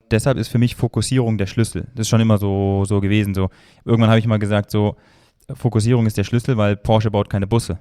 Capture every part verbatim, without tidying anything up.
deshalb ist für mich Fokussierung der Schlüssel. Das ist schon immer so, so gewesen. So. Irgendwann habe ich mal gesagt, so Fokussierung ist der Schlüssel, weil Porsche baut keine Busse.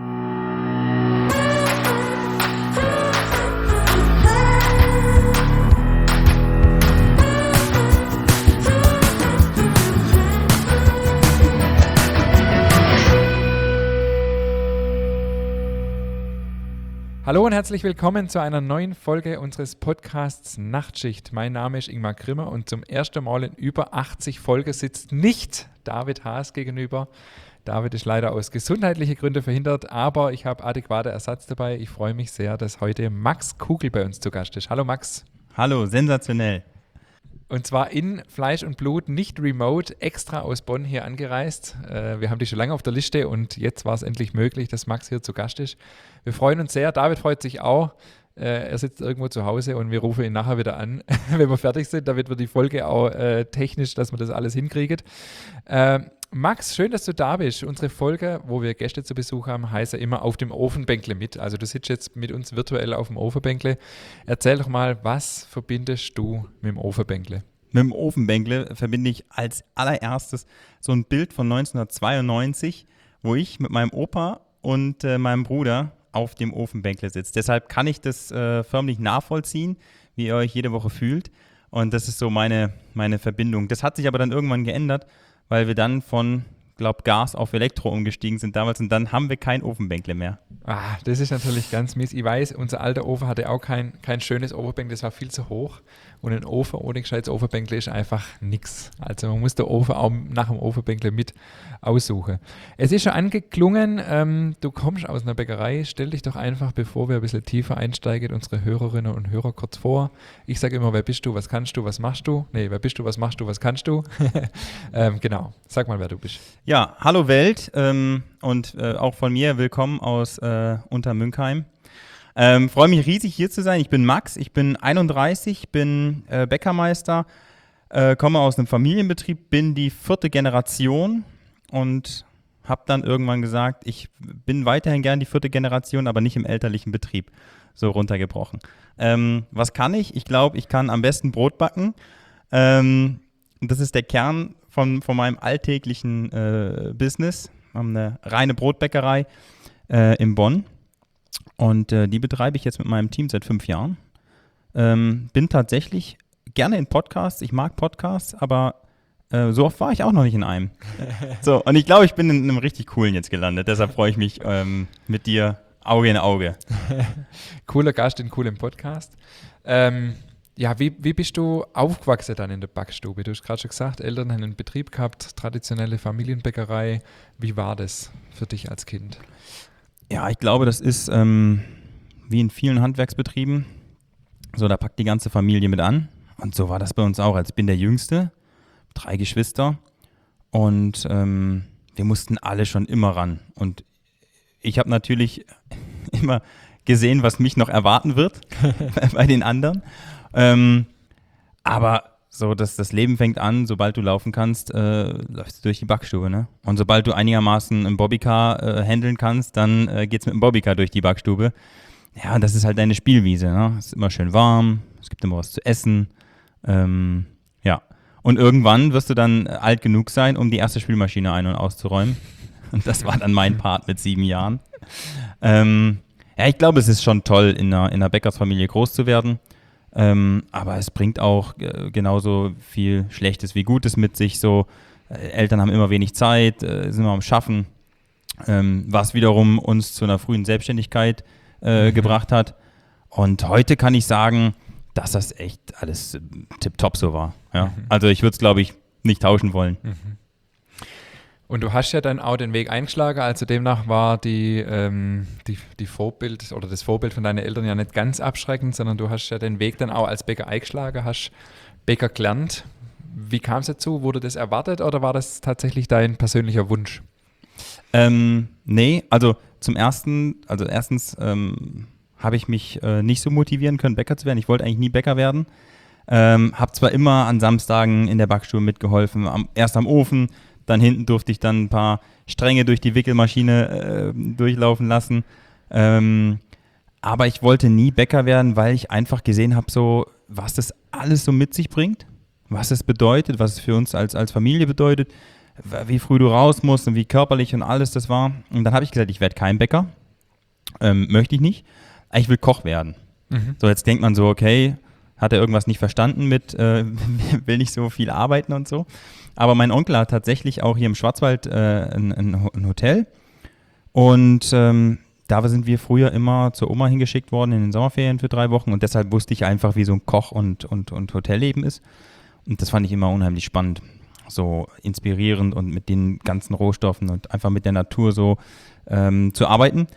Hallo und herzlich willkommen zu einer neuen Folge unseres Podcasts Nachtschicht. Mein Name ist Ingmar Grimmer und zum ersten Mal in über achtzig Folgen sitzt nicht David Haas gegenüber. David ist leider aus gesundheitlichen Gründen verhindert, aber ich habe adäquaten Ersatz dabei. Ich freue mich sehr, dass heute Max Kugel bei uns zu Gast ist. Hallo Max. Hallo, sensationell. Und zwar in Fleisch und Blut, nicht remote, extra aus Bonn hier angereist. Äh, wir haben dich schon lange auf der Liste und jetzt war es endlich möglich, dass Max hier zu Gast ist. Wir freuen uns sehr. David freut sich auch. Äh, er sitzt irgendwo zu Hause und wir rufen ihn nachher wieder an, wenn wir fertig sind, damit wir die Folge auch äh, technisch, dass wir das alles hinkriegen. Äh, Max, schön, dass du da bist. Unsere Folge, wo wir Gäste zu Besuch haben, heißt ja immer auf dem Ofenbänkle mit. Also du sitzt jetzt mit uns virtuell auf dem Ofenbänkle. Erzähl doch mal, was verbindest du mit dem Ofenbänkle? Mit dem Ofenbänkle verbinde ich als allererstes so ein Bild von neunzehnhundertzweiundneunzig, wo ich mit meinem Opa und äh, meinem Bruder auf dem Ofenbänkle sitze. Deshalb kann ich das äh, förmlich nachvollziehen, wie ihr euch jede Woche fühlt. Und das ist so meine, meine Verbindung. Das hat sich aber dann irgendwann geändert, weil wir dann von, glaube Gas auf Elektro umgestiegen sind damals und dann haben wir kein Ofenbänkle mehr. Ah, das ist natürlich ganz mies. Ich weiß, unser alter Ofen hatte auch kein, kein schönes Ofenbänkle, das war viel zu hoch. Und ein Ofen ohne gescheites Ofenbänkle ist einfach nichts. Also man muss den Ofen auch nach dem Ofenbänkle mit aussuchen. Es ist schon angeklungen, ähm, du kommst aus einer Bäckerei. Stell dich doch einfach, bevor wir ein bisschen tiefer einsteigen, unsere Hörerinnen und Hörer kurz vor. Ich sage immer, wer bist du, was kannst du, was machst du? Nee, wer bist du, was machst du, was kannst du? ähm, genau, sag mal, wer du bist. Ja, hallo Welt ähm, und äh, auch von mir willkommen aus äh, Untermünkheim. Ähm, freue mich riesig hier zu sein. Ich bin Max, ich bin einunddreißig, bin äh, Bäckermeister, äh, komme aus einem Familienbetrieb, bin die vierte Generation und habe dann irgendwann gesagt, ich bin weiterhin gern die vierte Generation, aber nicht im elterlichen Betrieb, so runtergebrochen. Ähm, was kann ich? Ich glaube, ich kann am besten Brot backen. Ähm, das ist der Kern von, von meinem alltäglichen äh, Business. Wir haben eine reine Brotbäckerei äh, in Bonn. Und äh, die betreibe ich jetzt mit meinem Team seit fünf Jahren. Ähm, bin tatsächlich gerne in Podcasts. Ich mag Podcasts, aber äh, so oft war ich auch noch nicht in einem. So, und ich glaube, ich bin in einem richtig coolen jetzt gelandet. Deshalb freue ich mich ähm, mit dir Auge in Auge. Cooler Gast in coolem Podcast. Ähm, ja, wie, wie bist du aufgewachsen dann in der Backstube? Du hast gerade schon gesagt, Eltern haben einen Betrieb gehabt, traditionelle Familienbäckerei. Wie war das für dich als Kind? Ja, ich glaube, das ist ähm, wie in vielen Handwerksbetrieben. So, da packt die ganze Familie mit an. Und so war das bei uns auch. Also ich bin der Jüngste, drei Geschwister. Und ähm, wir mussten alle schon immer ran. Und ich habe natürlich immer gesehen, was mich noch erwarten wird bei den anderen. Ähm, aber so, dass das Leben fängt an, sobald du laufen kannst, äh, läufst du durch die Backstube, ne? Und sobald du einigermaßen ein Bobbycar äh, handeln kannst, dann äh, geht's mit dem Bobbycar durch die Backstube. Ja, das ist halt deine Spielwiese, ne? Es ist immer schön warm, es gibt immer was zu essen, ähm, ja. Und irgendwann wirst du dann alt genug sein, um die erste Spülmaschine ein- und auszuräumen. Und das war dann mein Part mit sieben Jahren. Ähm, ja, ich glaube, es ist schon toll, in einer, in einer Bäckersfamilie groß zu werden. Ähm, aber es bringt auch äh, genauso viel Schlechtes wie Gutes mit sich. So, äh, Eltern haben immer wenig Zeit, äh, sind immer am Schaffen, ähm, was wiederum uns zu einer frühen Selbstständigkeit äh, mhm. gebracht hat. Und heute kann ich sagen, dass das echt alles äh, tipptopp so war. Ja? Mhm. Also ich würde es, glaube ich, nicht tauschen wollen. Mhm. Und du hast ja dann auch den Weg eingeschlagen, also demnach war die, ähm, die, die Vorbild oder das Vorbild von deinen Eltern ja nicht ganz abschreckend, sondern du hast ja den Weg dann auch als Bäcker eingeschlagen, hast Bäcker gelernt. Wie kam es dazu? Wurde das erwartet oder war das tatsächlich dein persönlicher Wunsch? Ähm, nee, also zum ersten, also erstens ähm, habe ich mich äh, nicht so motivieren können, Bäcker zu werden. Ich wollte eigentlich nie Bäcker werden. Ähm, habe zwar immer an Samstagen in der Backstube mitgeholfen, am, erst am Ofen, dann hinten durfte ich dann ein paar Stränge durch die Wickelmaschine äh, durchlaufen lassen. Ähm, aber ich wollte nie Bäcker werden, weil ich einfach gesehen habe, so, was das alles so mit sich bringt, was es bedeutet, was es für uns als, als Familie bedeutet, wie früh du raus musst und wie körperlich und alles das war. Und dann habe ich gesagt, ich werde kein Bäcker, ähm, möchte ich nicht, ich will Koch werden. Mhm. So, jetzt denkt man so, okay, hat er irgendwas nicht verstanden mit, äh, will nicht so viel arbeiten und so. Aber mein Onkel hat tatsächlich auch hier im Schwarzwald äh, ein, ein Hotel und ähm, da sind wir früher immer zur Oma hingeschickt worden in den Sommerferien für drei Wochen und deshalb wusste ich einfach, wie so ein Koch- und, und, und Hotelleben ist. Und das fand ich immer unheimlich spannend, so inspirierend und mit den ganzen Rohstoffen und einfach mit der Natur so ähm, zu arbeiten.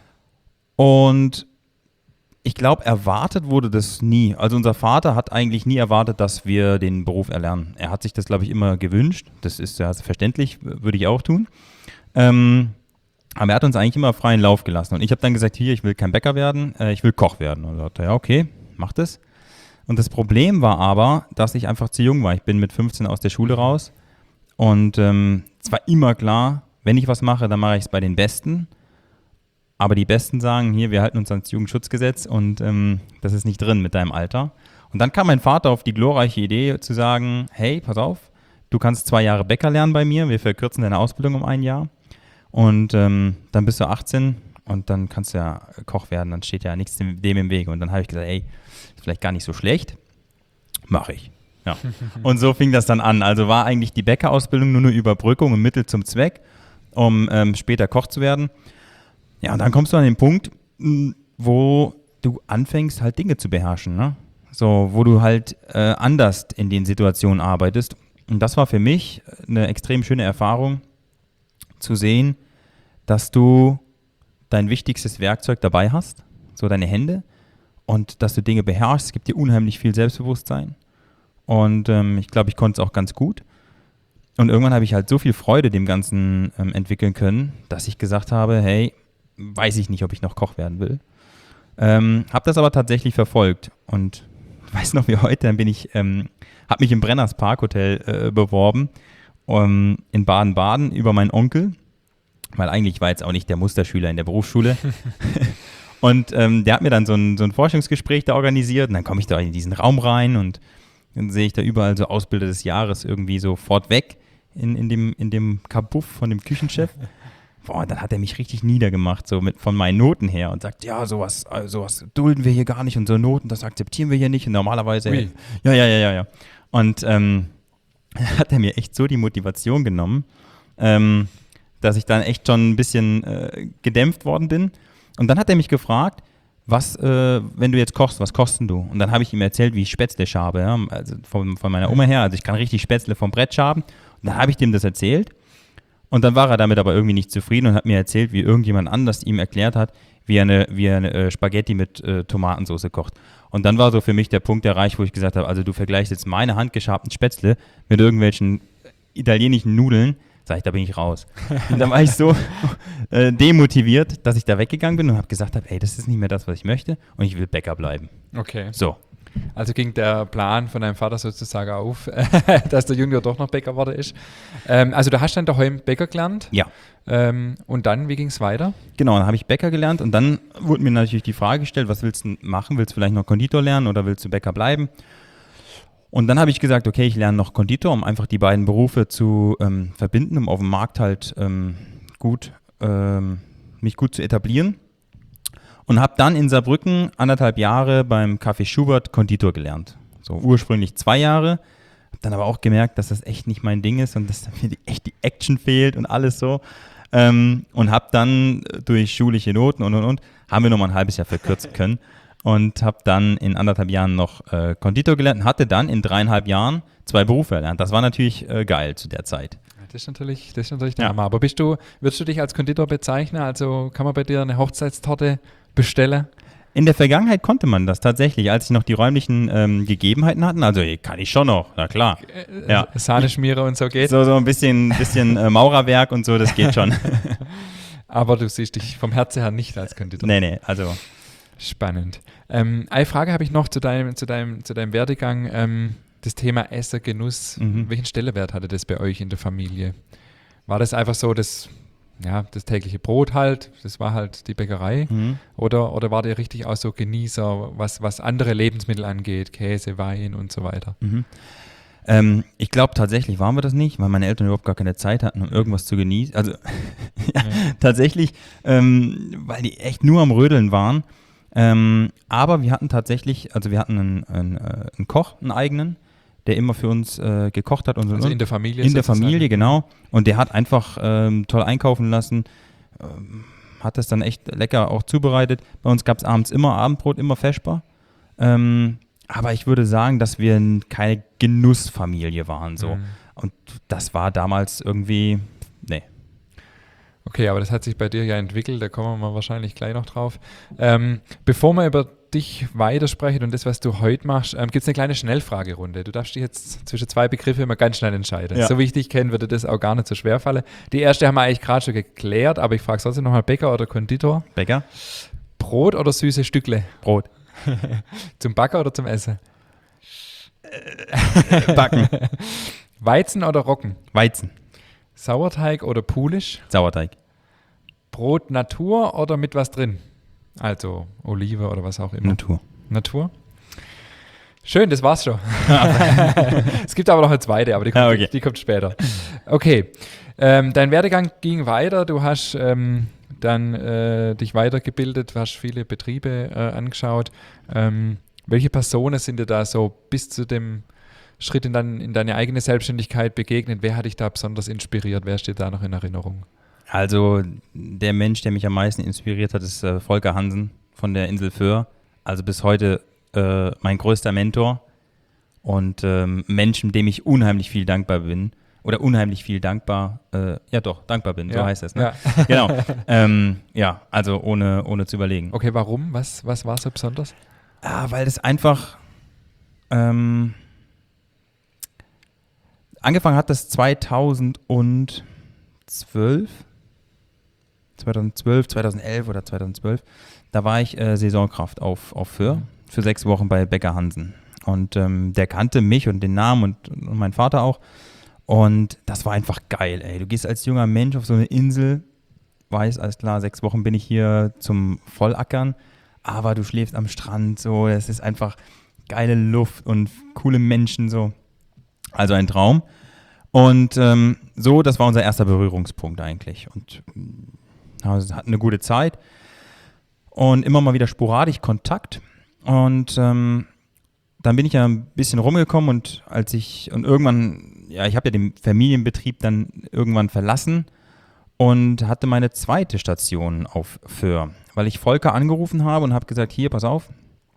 Und ich glaube, erwartet wurde das nie. Also unser Vater hat eigentlich nie erwartet, dass wir den Beruf erlernen. Er hat sich das, glaube ich, immer gewünscht. Das ist ja verständlich, würde ich auch tun. Ähm, Aber er hat uns eigentlich immer freien Lauf gelassen. Und ich habe dann gesagt, hier, ich will kein Bäcker werden, äh, ich will Koch werden. Und er sagte, ja, okay, mach das. Und das Problem war aber, dass ich einfach zu jung war. Ich bin mit fünfzehn aus der Schule raus. Und ähm, es war immer klar, wenn ich was mache, dann mache ich es bei den Besten. Aber die Besten sagen, hier, wir halten uns ans Jugendschutzgesetz und ähm, das ist nicht drin mit deinem Alter. Und dann kam mein Vater auf die glorreiche Idee zu sagen, hey, pass auf, du kannst zwei Jahre Bäcker lernen bei mir, wir verkürzen deine Ausbildung um ein Jahr. Und ähm, dann bist du achtzehn und dann kannst du ja Koch werden, dann steht ja nichts dem, dem im Weg. Und dann habe ich gesagt, ey, ist vielleicht gar nicht so schlecht, mache ich. Ja. Und so fing das dann an. Also war eigentlich die Bäckerausbildung nur eine Überbrückung und Mittel zum Zweck, um ähm, später Koch zu werden. Ja, und dann kommst du an den Punkt, wo du anfängst halt Dinge zu beherrschen, ne? So, wo du halt äh, anders in den Situationen arbeitest. Und das war für mich eine extrem schöne Erfahrung, zu sehen, dass du dein wichtigstes Werkzeug dabei hast, so deine Hände, und dass du Dinge beherrschst. Es gibt dir unheimlich viel Selbstbewusstsein. Und ähm, ich glaube, ich konnte es auch ganz gut. Und irgendwann habe ich halt so viel Freude dem Ganzen ähm, entwickeln können, dass ich gesagt habe, hey, weiß ich nicht, ob ich noch Koch werden will. Ähm, habe das aber tatsächlich verfolgt. Und ich weiß noch wie heute, dann bin ich, ähm, habe mich im Brenners Parkhotel äh, beworben, um, in Baden-Baden über meinen Onkel, weil eigentlich war jetzt auch nicht der Musterschüler in der Berufsschule. Und ähm, der hat mir dann so ein, so ein Forschungsgespräch da organisiert und dann komme ich da in diesen Raum rein und dann sehe ich da überall so Ausbilder des Jahres irgendwie so fortweg in, in dem, in dem Kabuff von dem Küchenchef. Boah, dann hat er mich richtig niedergemacht, so mit, von meinen Noten her und sagt, ja, sowas, sowas dulden wir hier gar nicht und so Noten, das akzeptieren wir hier nicht und normalerweise, Ui. ja, ja, ja, ja, ja. Und ähm, hat er mir echt so die Motivation genommen, ähm, dass ich dann echt schon ein bisschen äh, gedämpft worden bin. Und dann hat er mich gefragt, was, äh, wenn du jetzt kochst, was kochst denn du? Und dann habe ich ihm erzählt, wie ich Spätzle schabe, ja? Also von, von meiner Oma her, also ich kann richtig Spätzle vom Brett schaben. Und dann habe ich dem das erzählt. Und dann war er damit aber irgendwie nicht zufrieden und hat mir erzählt, wie irgendjemand anders ihm erklärt hat, wie er eine, wie er eine äh, Spaghetti mit äh, Tomatensauce kocht. Und dann war so für mich der Punkt erreicht, wo ich gesagt habe, also du vergleichst jetzt meine handgeschabten Spätzle mit irgendwelchen italienischen Nudeln, sag ich, da bin ich raus. Und dann war ich so äh, demotiviert, dass ich da weggegangen bin und habe gesagt, hab, ey, das ist nicht mehr das, was ich möchte und ich will Bäcker bleiben. Okay. So. Also ging der Plan von deinem Vater sozusagen auf, dass der Junior doch noch Bäcker geworden ist. Ähm, also du hast dann daheim Bäcker gelernt. Ja. Ähm, und dann, wie ging es weiter? Genau, dann habe ich Bäcker gelernt und dann wurde mir natürlich die Frage gestellt, was willst du machen? Willst du vielleicht noch Konditor lernen oder willst du Bäcker bleiben? Und dann habe ich gesagt, okay, ich lerne noch Konditor, um einfach die beiden Berufe zu ähm, verbinden, um auf dem Markt halt ähm, gut, ähm, mich gut zu etablieren. Und habe dann in Saarbrücken anderthalb Jahre beim Café Schubert Konditor gelernt. So ursprünglich zwei Jahre. Habe dann aber auch gemerkt, dass das echt nicht mein Ding ist und dass mir die, echt die Action fehlt und alles so. Ähm, und habe dann durch schulische Noten und und und, haben wir nochmal ein halbes Jahr verkürzen können. Und habe dann in anderthalb Jahren noch äh, Konditor gelernt und hatte dann in dreieinhalb Jahren zwei Berufe erlernt. Das war natürlich äh, geil zu der Zeit. Das ist natürlich, das ist natürlich der Ja. Hammer. Aber bist du, würdest du dich als Konditor bezeichnen? Also kann man bei dir eine Hochzeitstorte bestellen? In der Vergangenheit konnte man das tatsächlich, als sie noch die räumlichen ähm, Gegebenheiten hatten. Also kann ich schon noch, na klar. Äh, Ja. Sahneschmierer und so geht. So, so ein bisschen, bisschen äh, Maurerwerk und so, das geht schon. Aber du siehst dich vom Herzen her nicht als Konditor. Nee, nee, also Spannend. Ähm, eine Frage habe ich noch zu deinem, zu deinem, zu deinem Werdegang. Ähm, das Thema Essen, Genuss. Mhm. Welchen Stellenwert hatte das bei euch in der Familie? War das einfach so, das, ja, das tägliche Brot halt, das war halt die Bäckerei. Mhm. Oder, oder war der richtig auch so Genießer, was, was andere Lebensmittel angeht, Käse, Wein und so weiter? Mhm. Ähm, ich glaube, tatsächlich waren wir das nicht, weil meine Eltern überhaupt gar keine Zeit hatten, um irgendwas zu genießen. Also ja, Ja. tatsächlich, ähm, weil die echt nur am Rödeln waren. Ähm, aber wir hatten tatsächlich, also wir hatten einen, einen, äh, einen Koch, einen eigenen, der immer für uns äh, gekocht hat. Und so Also und in der Familie In der sozusagen. Familie, genau. Und der hat einfach ähm, toll einkaufen lassen, ähm, hat das dann echt lecker auch zubereitet. Bei uns gab es abends immer Abendbrot, immer Feschbar. Ähm, aber ich würde sagen, dass wir n- keine Genussfamilie waren. So. Mhm. Und das war damals irgendwie, nee. Okay, aber das hat sich bei dir ja entwickelt, da kommen wir mal wahrscheinlich gleich noch drauf. Ähm, bevor wir über dich weitersprechen und das, was du heute machst, ähm, gibt es eine kleine Schnellfragerunde. Du darfst dich jetzt zwischen zwei Begriffe immer ganz schnell entscheiden. Ja. So wie ich dich kenne, würde das auch gar nicht so schwer fallen. Die erste haben wir eigentlich gerade schon geklärt, aber ich frage trotzdem nochmal, Bäcker oder Konditor? Bäcker? Brot oder süße Stückle? Brot. Zum Backen oder zum Essen? Backen. Weizen oder Roggen? Weizen. Sauerteig oder Pulisch? Sauerteig. Brot Natur oder mit was drin? Also Olive oder was auch immer. Natur. Natur? Schön, das war's schon. Es gibt aber noch eine zweite, aber die kommt, Ah, okay. die kommt später. Okay, ähm, dein Werdegang ging weiter. Du hast ähm, dann äh, dich weitergebildet, du hast viele Betriebe äh, angeschaut. Ähm, welche Personen sind dir da so bis zu dem Schritt in, dein, in deine eigene Selbstständigkeit begegnet? Wer hat dich da besonders inspiriert? Wer steht da noch in Erinnerung? Also der Mensch, der mich am meisten inspiriert hat, ist äh, Volker Hansen von der Insel Föhr. Also bis heute äh, mein größter Mentor und ähm, Menschen, dem ich unheimlich viel dankbar bin. Oder unheimlich viel dankbar, äh, ja doch, dankbar bin, so Ja, heißt das. Ne? ja. Genau. ähm, ja, also ohne, ohne zu überlegen. Okay, warum? Was, was war so besonders? Ah, weil das einfach ähm, angefangen hat, das zweitausendzwölf, zweitausendzwölf, zweitausendelf oder zweitausendzwölf. Da war ich äh, Saisonkraft auf, auf Föhr für sechs Wochen bei Bäcker Hansen. Und ähm, der kannte mich und den Namen und, und meinen Vater auch. Und das war einfach geil, ey. Du gehst als junger Mensch auf so eine Insel, weißt, alles klar, sechs Wochen bin ich hier zum Vollackern, aber du schläfst am Strand, so, das ist einfach geile Luft und coole Menschen, so. Also ein Traum. Und ähm, so, das war unser erster Berührungspunkt eigentlich. Und ja, wir hatten eine gute Zeit und immer mal wieder sporadisch Kontakt. Und ähm, dann bin ich ja ein bisschen rumgekommen und als ich, und irgendwann, ja, ich habe ja den Familienbetrieb dann irgendwann verlassen und hatte meine zweite Station auf Föhr, weil ich Volker angerufen habe und habe gesagt, hier, pass auf,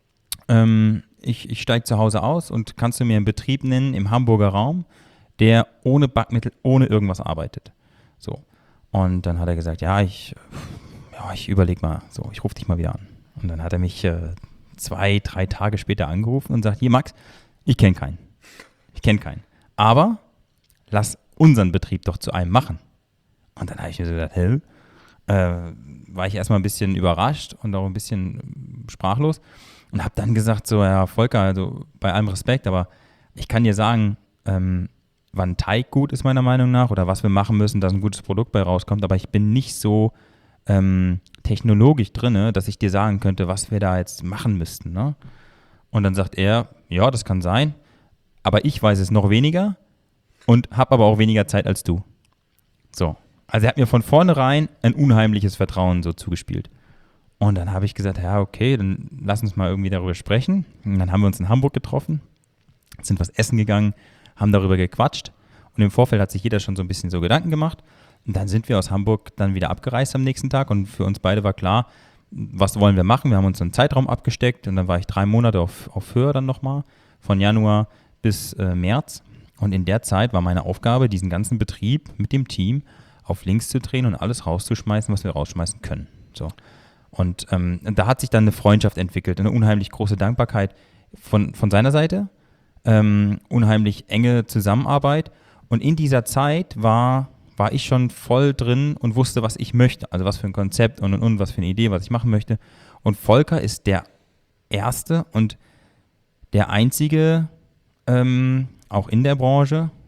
ähm, ich, ich steige zu Hause aus und kannst du mir einen Betrieb nennen im Hamburger Raum, der ohne Backmittel, ohne irgendwas arbeitet. So. Und dann hat er gesagt, ja, ich, ja, ich überlege mal, so, ich rufe dich mal wieder an. Und dann hat er mich äh, zwei, drei Tage später angerufen und sagt, hier Max, ich kenne keinen. Ich kenne keinen. Aber lass unseren Betrieb doch zu einem machen. Und dann habe ich mir so gedacht, hä? Äh, war ich erstmal ein bisschen überrascht und auch ein bisschen sprachlos und habe dann gesagt, so, ja, Volker, also bei allem Respekt, aber ich kann dir sagen, ähm, wann Teig gut ist meiner Meinung nach oder was wir machen müssen, dass ein gutes Produkt bei rauskommt, aber ich bin nicht so ähm, technologisch drin, dass ich dir sagen könnte, was wir da jetzt machen müssten. Ne? Und dann sagt er, ja, das kann sein, aber ich weiß es noch weniger und habe aber auch weniger Zeit als du. So. Also er hat mir von vornherein ein unheimliches Vertrauen so zugespielt. Und dann habe ich gesagt, ja, okay, dann lass uns mal irgendwie darüber sprechen. Und dann haben wir uns in Hamburg getroffen, sind was essen gegangen, haben darüber gequatscht. Und im Vorfeld hat sich jeder schon so ein bisschen so Gedanken gemacht. Und dann sind wir aus Hamburg dann wieder abgereist am nächsten Tag. Und für uns beide war klar, was wollen wir machen? Wir haben uns einen Zeitraum abgesteckt. Und dann war ich drei Monate auf, auf Föhr dann nochmal, von Januar bis äh, März. Und in der Zeit war meine Aufgabe, diesen ganzen Betrieb mit dem Team auf links zu drehen und alles rauszuschmeißen, was wir rausschmeißen können. So. Und ähm, da hat sich dann eine Freundschaft entwickelt, eine unheimlich große Dankbarkeit von, von seiner Seite, ähm, unheimlich enge Zusammenarbeit. Und in dieser Zeit war, war ich schon voll drin und wusste, was ich möchte, also was für ein Konzept und, und, und was für eine Idee, was ich machen möchte. Und Volker ist der Erste und der Einzige, ähm, auch in der Branche,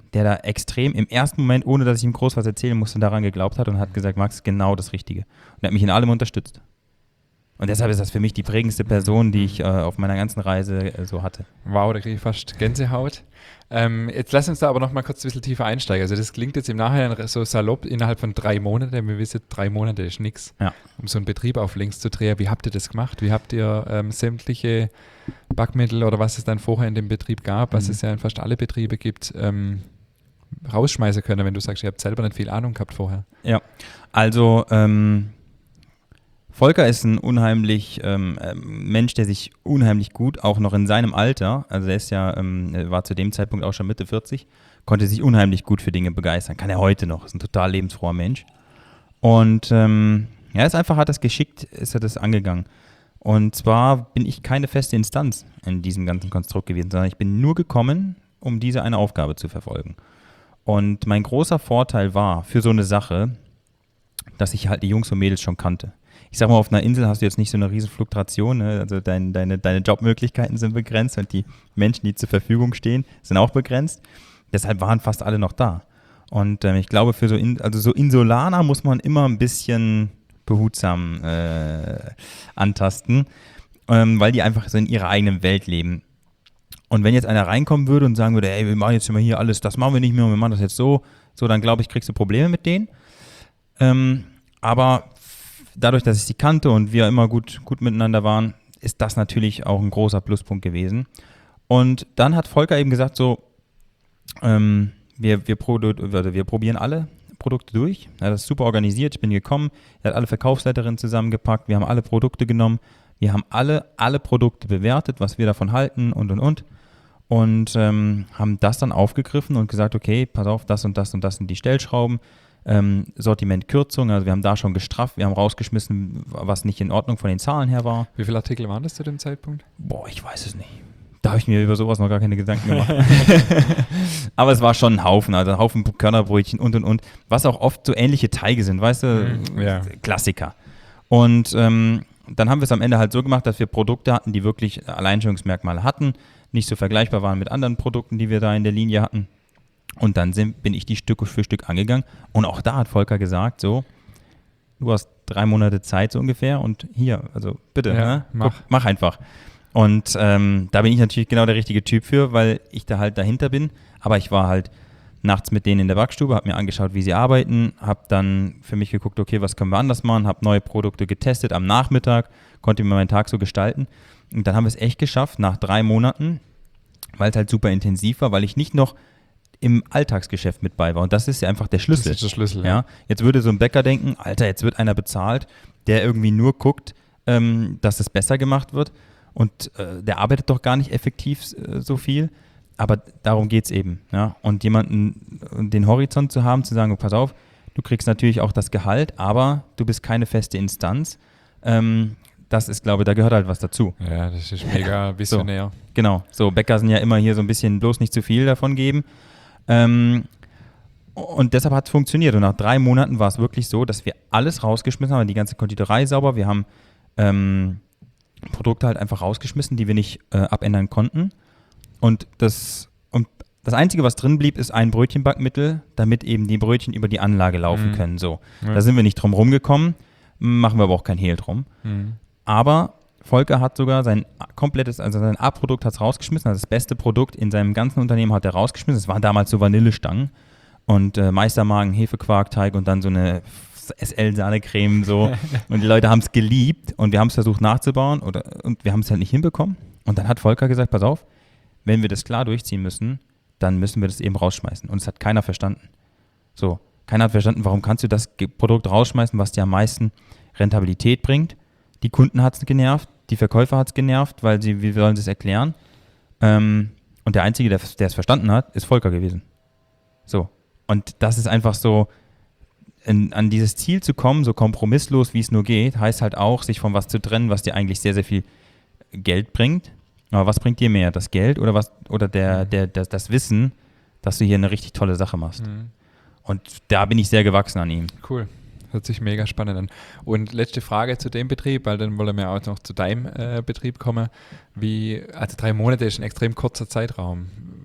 der da extrem im ersten Moment, ohne dass ich ihm groß was erzählen musste, daran geglaubt hat und hat gesagt, Max, genau das Richtige. Und er hat mich in allem unterstützt. Und deshalb ist das für mich die prägendste Person, die ich äh, auf meiner ganzen Reise äh, so hatte. Wow, da kriege ich fast Gänsehaut. Ähm, jetzt lass uns da aber noch mal kurz ein bisschen tiefer einsteigen. Also das klingt jetzt im Nachhinein so salopp innerhalb von drei Monaten. Wir wissen, drei Monate ist nichts, ja. um so einen Betrieb auf links zu drehen. Wie habt ihr das gemacht? Wie habt ihr ähm, sämtliche Backmittel oder was es dann vorher in dem Betrieb gab, was mhm. es ja in fast alle Betriebe gibt, ähm, rausschmeißen können, wenn du sagst, ihr habt selber nicht viel Ahnung gehabt vorher? Ja, also ähm, Volker ist ein unheimlich ähm, Mensch, der sich unheimlich gut, auch noch in seinem Alter, also er ist ja, ähm, war zu dem Zeitpunkt auch schon Mitte vierzig, konnte sich unheimlich gut für Dinge begeistern. Kann er heute noch, ist ein total lebensfroher Mensch. Und ähm, ja, ist einfach, hat das geschickt, ist er das angegangen. Und zwar bin ich keine feste Instanz in diesem ganzen Konstrukt gewesen, sondern ich bin nur gekommen, um diese eine Aufgabe zu verfolgen. Und mein großer Vorteil war für so eine Sache, dass ich halt die Jungs und Mädels schon kannte. Ich sag mal, auf einer Insel hast du jetzt nicht so eine riesen Fluktuation, ne? Also dein, deine, deine Jobmöglichkeiten sind begrenzt und die Menschen, die zur Verfügung stehen, sind auch begrenzt. Deshalb waren fast alle noch da. Und ähm, ich glaube, für so, in, also so Insulaner muss man immer ein bisschen behutsam äh, antasten, ähm, weil die einfach so in ihrer eigenen Welt leben. Und wenn jetzt einer reinkommen würde und sagen würde, ey, wir machen jetzt immer hier alles, das machen wir nicht mehr, wir machen das jetzt so, so, dann glaube ich, kriegst du Probleme mit denen. Ähm, aber dadurch, dass ich sie kannte und wir immer gut, gut miteinander waren, ist das natürlich auch ein großer Pluspunkt gewesen. Und dann hat Volker eben gesagt, so, ähm, wir, wir, produ- wir probieren alle Produkte durch. Er hat das super organisiert, ich bin gekommen, er hat alle Verkaufsleiterinnen zusammengepackt, wir haben alle Produkte genommen, wir haben alle, alle Produkte bewertet, was wir davon halten und, und, und. Und ähm, haben das dann aufgegriffen und gesagt, okay, pass auf, das und das und das sind die Stellschrauben. Ähm, Sortimentkürzung, also wir haben da schon gestrafft, wir haben rausgeschmissen, was nicht in Ordnung von den Zahlen her war. Wie viele Artikel waren das zu dem Zeitpunkt? Boah, ich weiß es nicht. Da habe ich mir über sowas noch gar keine Gedanken gemacht. Aber es war schon ein Haufen, also ein Haufen Körnerbrötchen und und und, was auch oft so ähnliche Teige sind, weißt du, mhm, ja. Klassiker. Und ähm, dann haben wir es am Ende halt so gemacht, dass wir Produkte hatten, die wirklich Alleinstellungsmerkmale hatten, nicht so vergleichbar waren mit anderen Produkten, die wir da in der Linie hatten. Und dann sind, bin ich die Stück für Stück angegangen. Und auch da hat Volker gesagt, so, du hast drei Monate Zeit so ungefähr und hier, also bitte, ja, ne? mach. Guck, mach einfach. Und ähm, da bin ich natürlich genau der richtige Typ für, weil ich da halt dahinter bin. Aber ich war halt nachts mit denen in der Backstube, habe mir angeschaut, wie sie arbeiten, habe dann für mich geguckt, okay, was können wir anders machen, habe neue Produkte getestet am Nachmittag, konnte mir meinen Tag so gestalten. Und dann haben wir es echt geschafft, nach drei Monaten, weil es halt super intensiv war, weil ich nicht noch im Alltagsgeschäft mit bei war. Und das ist ja einfach der Schlüssel. Das ist der Schlüssel, ja. ja. Jetzt würde so ein Bäcker denken, Alter, jetzt wird einer bezahlt, der irgendwie nur guckt, ähm, dass es besser gemacht wird. Und äh, der arbeitet doch gar nicht effektiv äh, so viel. Aber darum geht es eben. Ja? Und jemanden, den Horizont zu haben, zu sagen, pass auf, du kriegst natürlich auch das Gehalt, aber du bist keine feste Instanz. Ähm, das ist, glaube ich, da gehört halt was dazu. Ja, das ist mega visionär. So, genau. So, Bäcker sind ja immer hier so ein bisschen bloß nicht zu viel davon geben. Ähm, und deshalb hat es funktioniert. Und nach drei Monaten war es wirklich so, dass wir alles rausgeschmissen haben, die ganze Konditorei sauber. Wir haben ähm, Produkte halt einfach rausgeschmissen, die wir nicht äh, abändern konnten. Und das, und das Einzige, was drin blieb, ist ein Brötchenbackmittel, damit eben die Brötchen über die Anlage laufen mhm. können. So, ja. Da sind wir nicht drum rumgekommen, machen wir aber auch kein Hehl drum. Mhm. Aber Volker hat sogar sein komplettes, also sein A-Produkt hat es rausgeschmissen, also das beste Produkt in seinem ganzen Unternehmen hat er rausgeschmissen. Es waren damals so Vanillestangen und äh, Meistermagen, Hefequarkteig und dann so eine S L-Sahnecreme so. Und die Leute haben es geliebt und wir haben es versucht nachzubauen oder, und wir haben es halt nicht hinbekommen. Und dann hat Volker gesagt, pass auf, wenn wir das klar durchziehen müssen, dann müssen wir das eben rausschmeißen. Und es hat keiner verstanden. So, keiner hat verstanden, warum kannst du das Produkt rausschmeißen, was dir am meisten Rentabilität bringt. Die Kunden hat es genervt, die Verkäufer hat es genervt, weil sie, wie sollen sie es erklären? Ähm, und der Einzige, der es verstanden hat, ist Volker gewesen. So, und das ist einfach so, in, an dieses Ziel zu kommen, so kompromisslos, wie es nur geht, heißt halt auch, sich von was zu trennen, was dir eigentlich sehr, sehr viel Geld bringt. Aber was bringt dir mehr, das Geld oder was oder der, der, der, das Wissen, dass du hier eine richtig tolle Sache machst? Mhm. Und da bin ich sehr gewachsen an ihm. Cool. Hört sich mega spannend an. Und letzte Frage zu dem Betrieb, weil dann wollen wir auch noch zu deinem äh, Betrieb kommen. Wie, also drei Monate ist ein extrem kurzer Zeitraum.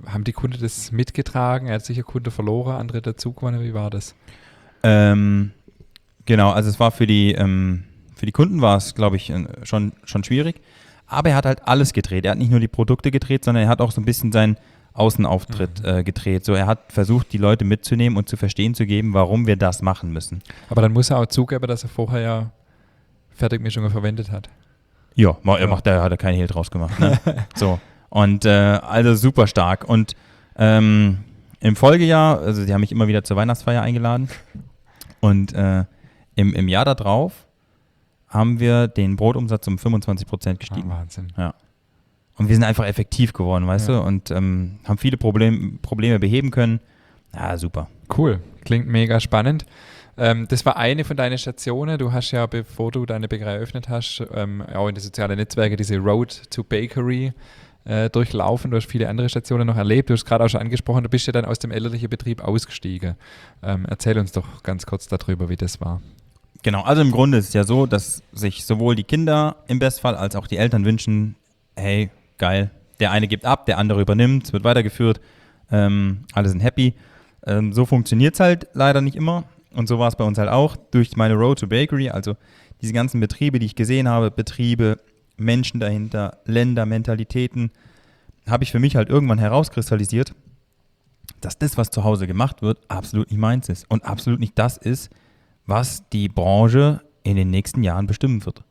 haben die Kunden das mitgetragen? Er hat sicher Kunden verloren, andere dazugewonnen. Wie war das? Ähm, genau, also es war für die, ähm, für die Kunden war es, glaube ich, schon, schon schwierig. Aber er hat halt alles gedreht. Er hat nicht nur die Produkte gedreht, sondern er hat auch so ein bisschen seinen Außenauftritt mhm. äh, gedreht. So, er hat versucht, die Leute mitzunehmen und zu verstehen zu geben, warum wir das machen müssen. Aber dann muss er auch zugeben, dass er vorher ja Fertigmischungen verwendet hat. Ja, er ja. macht, da hat er keinen Hehl draus gemacht. Ne? So. Und äh, also super stark. Und ähm, im Folgejahr, also die haben mich immer wieder zur Weihnachtsfeier eingeladen. Und äh, im, im Jahr darauf haben wir den Brotumsatz um fünfundzwanzig Prozent gestiegen. Ah, Wahnsinn. Ja. Und wir sind einfach effektiv geworden, weißt ja. du? Und ähm, haben viele Problem, Probleme beheben können. Ja, super. Cool. Klingt mega spannend. Ähm, das war eine von deinen Stationen. Du hast ja, bevor du deine Bäckerei eröffnet hast, ähm, auch in den sozialen Netzwerken diese Road to Bakery äh, durchlaufen. Du hast viele andere Stationen noch erlebt. Du hast gerade auch schon angesprochen, du bist ja dann aus dem elterlichen Betrieb ausgestiegen. Ähm, erzähl uns doch ganz kurz darüber, wie das war. Genau, also im Grunde ist es ja so, dass sich sowohl die Kinder im Bestfall als auch die Eltern wünschen, hey, geil, der eine gibt ab, der andere übernimmt, es wird weitergeführt, ähm, alle sind happy. Ähm, so funktioniert es halt leider nicht immer und so war es bei uns halt auch. Durch meine Road to Bakery, also diese ganzen Betriebe, die ich gesehen habe, Betriebe, Menschen dahinter, Länder, Mentalitäten, habe ich für mich halt irgendwann herauskristallisiert, dass das, was zu Hause gemacht wird, absolut nicht meins ist und absolut nicht das ist, was die Branche in den nächsten Jahren bestimmen wird.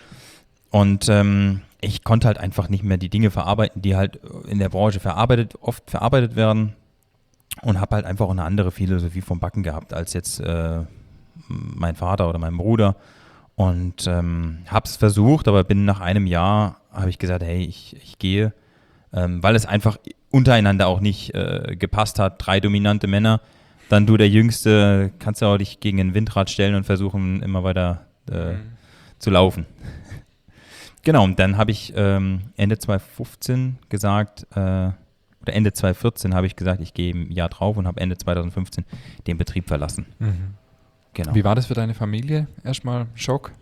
Und ähm, ich konnte halt einfach nicht mehr die Dinge verarbeiten, die halt in der Branche verarbeitet, oft verarbeitet werden und habe halt einfach auch eine andere Philosophie vom Backen gehabt als jetzt äh, mein Vater oder mein Bruder und ähm, habe es versucht, aber bin nach einem Jahr, habe ich gesagt, hey, ich, ich gehe, ähm, weil es einfach untereinander auch nicht äh, gepasst hat, drei dominante Männer, dann du der Jüngste, kannst du auch dich gegen ein Windrad stellen und versuchen immer weiter äh, mhm. zu laufen. Genau, und dann habe ich ähm, Ende zwanzig fünfzehn gesagt, äh, oder Ende zwanzig vierzehn habe ich gesagt, ich gehe im Jahr drauf und habe Ende zwanzig fünfzehn den Betrieb verlassen. Mhm. Genau. Wie war das für deine Familie? Erstmal Schock?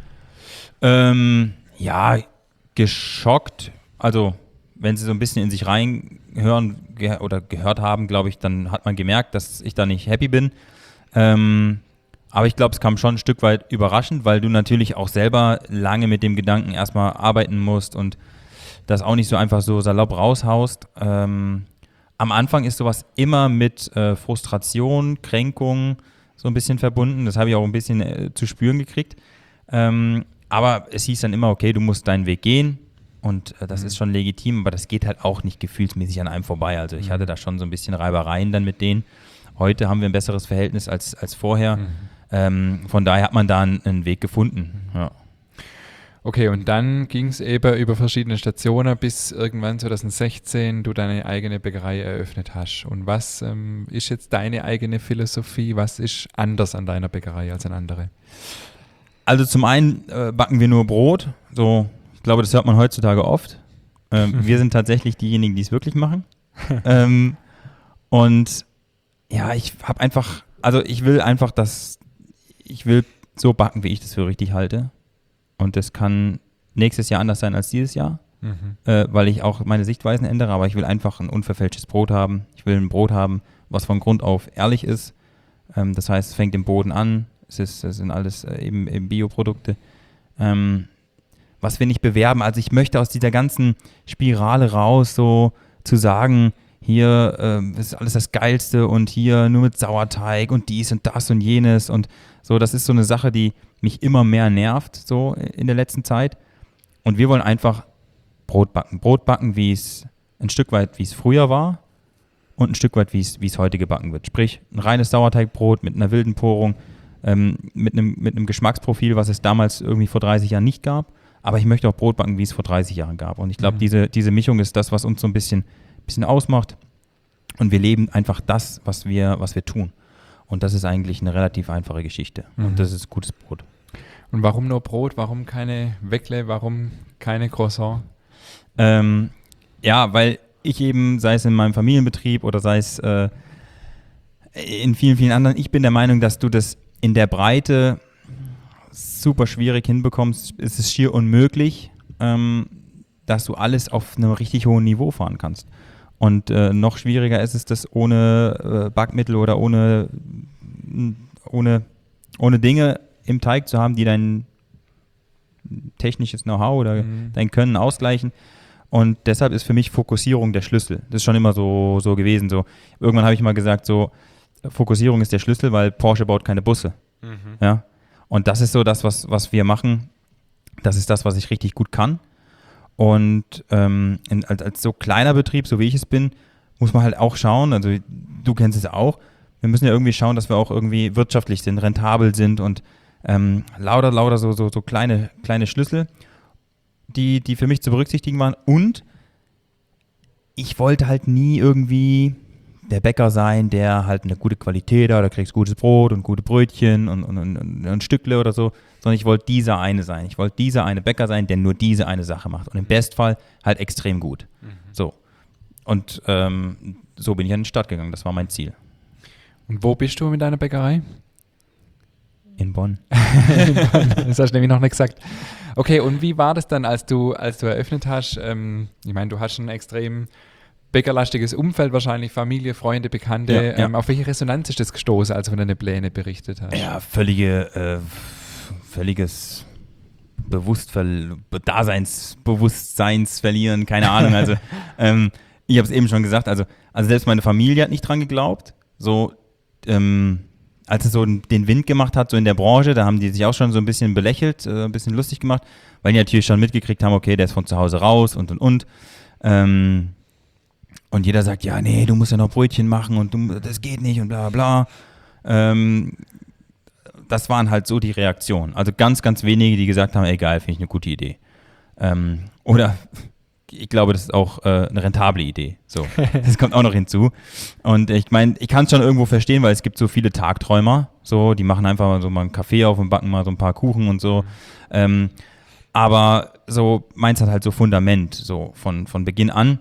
Ähm, ja, geschockt. Also, wenn sie so ein bisschen in sich reinhören ge- oder gehört haben, glaube ich, dann hat man gemerkt, dass ich da nicht happy bin. Ähm, Aber ich glaube, es kam schon ein Stück weit überraschend, weil du natürlich auch selber lange mit dem Gedanken erstmal arbeiten musst und das auch nicht so einfach so salopp raushaust. Ähm, am Anfang ist sowas immer mit äh, Frustration, Kränkung so ein bisschen verbunden. Das habe ich auch ein bisschen äh, zu spüren gekriegt. Ähm, aber es hieß dann immer, okay, du musst deinen Weg gehen und äh, das mhm. ist schon legitim, aber das geht halt auch nicht gefühlsmäßig an einem vorbei. Also ich mhm. hatte da schon so ein bisschen Reibereien dann mit denen. Heute haben wir ein besseres Verhältnis als, als vorher. Mhm. Ähm, von daher hat man da einen, einen Weg gefunden. Ja. Okay, und dann ging es eben über verschiedene Stationen, bis irgendwann zwanzig sechzehn du deine eigene Bäckerei eröffnet hast. Und was ähm, ist jetzt deine eigene Philosophie? Was ist anders an deiner Bäckerei als an andere? Also zum einen äh, backen wir nur Brot. So, ich glaube, das hört man heutzutage oft. Ähm, wir sind tatsächlich diejenigen, die es wirklich machen. ähm, und ja, ich habe einfach, also ich will einfach, dass ich will so backen, wie ich das für richtig halte. Und das kann nächstes Jahr anders sein als dieses Jahr, mhm. äh, weil ich auch meine Sichtweisen ändere, aber ich will einfach ein unverfälschtes Brot haben. Ich will ein Brot haben, was von Grund auf ehrlich ist. Ähm, das heißt, es fängt im Boden an, es, ist, es sind alles äh, eben, eben Bioprodukte. Ähm, was wir nicht bewerben, also ich möchte aus dieser ganzen Spirale raus, so zu sagen, hier äh, ist alles das Geilste und hier nur mit Sauerteig und dies und das und jenes und so, das ist so eine Sache, die mich immer mehr nervt, so in der letzten Zeit. Und wir wollen einfach Brot backen. Brot backen, wie es ein Stück weit, wie es früher war und ein Stück weit, wie es, wie es heute gebacken wird. Sprich, ein reines Sauerteigbrot mit einer wilden Porung, ähm, mit einem, mit einem Geschmacksprofil, was es damals irgendwie vor dreißig Jahren nicht gab. Aber ich möchte auch Brot backen, wie es vor dreißig Jahren gab. Und ich glaube, mhm. diese, diese Mischung ist das, was uns so ein bisschen, bisschen ausmacht. Und wir leben einfach das, was wir, was wir tun. Und das ist eigentlich eine relativ einfache Geschichte. Mhm. Und das ist gutes Brot. Und warum nur Brot? Warum keine Weckle? Warum keine Croissant? Ähm, ja, weil ich eben, sei es in meinem Familienbetrieb oder sei es äh, in vielen, vielen anderen, ich bin der Meinung, dass du das in der Breite super schwierig hinbekommst. Es ist schier unmöglich, ähm, dass du alles auf einem richtig hohen Niveau fahren kannst. Und äh, noch schwieriger ist es, das ohne äh, Backmittel oder ohne, ohne, ohne Dinge im Teig zu haben, die dein technisches Know-how oder mhm. dein Können ausgleichen. Und deshalb ist für mich Fokussierung der Schlüssel. Das ist schon immer so, so gewesen. So. Irgendwann habe ich mal gesagt, so Fokussierung ist der Schlüssel, weil Porsche baut keine Busse. Mhm. Ja? Und das ist so das, was, was wir machen. Das ist das, was ich richtig gut kann. Und ähm, in, als, als so kleiner Betrieb, so wie ich es bin, muss man halt auch schauen, also du kennst es auch, wir müssen ja irgendwie schauen, dass wir auch irgendwie wirtschaftlich sind, rentabel sind und ähm, lauter, lauter so, so, so kleine, kleine Schlüssel, die, die für mich zu berücksichtigen waren. Und ich wollte halt nie irgendwie der Bäcker sein, der halt eine gute Qualität hat, da kriegst gutes Brot und gute Brötchen und, und, und, und ein Stückle oder so, sondern ich wollte dieser eine sein. Ich wollte dieser eine Bäcker sein, der nur diese eine Sache macht und im Bestfall halt extrem gut. Mhm. So. Und ähm, so bin ich an den Start gegangen, das war mein Ziel. Und wo bist du mit deiner Bäckerei? In Bonn. In Bonn. Das hast du nämlich noch nicht gesagt. Okay, und wie war das dann, als du, als du eröffnet hast? Ähm, ich meine, du hast schon extrem bäckerlastiges Umfeld wahrscheinlich, Familie, Freunde, Bekannte. Ja, ja. Ähm, auf welche Resonanz ist das gestoßen, als du von deinen Plänen berichtet hast? Ja, völlige, äh, völliges Bewusstver- Daseinsbewusstseins verlieren, keine Ahnung. Also ähm, ich habe es eben schon gesagt, also, also selbst meine Familie hat nicht dran geglaubt. So, ähm, als es so den Wind gemacht hat, so in der Branche, da haben die sich auch schon so ein bisschen belächelt, äh, ein bisschen lustig gemacht, weil die natürlich schon mitgekriegt haben, okay, der ist von zu Hause raus und und und. Ähm, Und jeder sagt, ja, nee, du musst ja noch Brötchen machen und du, das geht nicht und bla bla. Ähm, das waren halt so die Reaktionen. Also ganz, ganz wenige, die gesagt haben, egal, finde ich eine gute Idee. Ähm, oder ich glaube, das ist auch äh, eine rentable Idee. So, das kommt auch noch hinzu. Und ich meine, ich kann es schon irgendwo verstehen, weil es gibt so viele Tagträumer. So, die machen einfach mal so mal einen Kaffee auf und backen mal so ein paar Kuchen und so. Ähm, aber so meins hat halt so Fundament, so von, von Beginn an.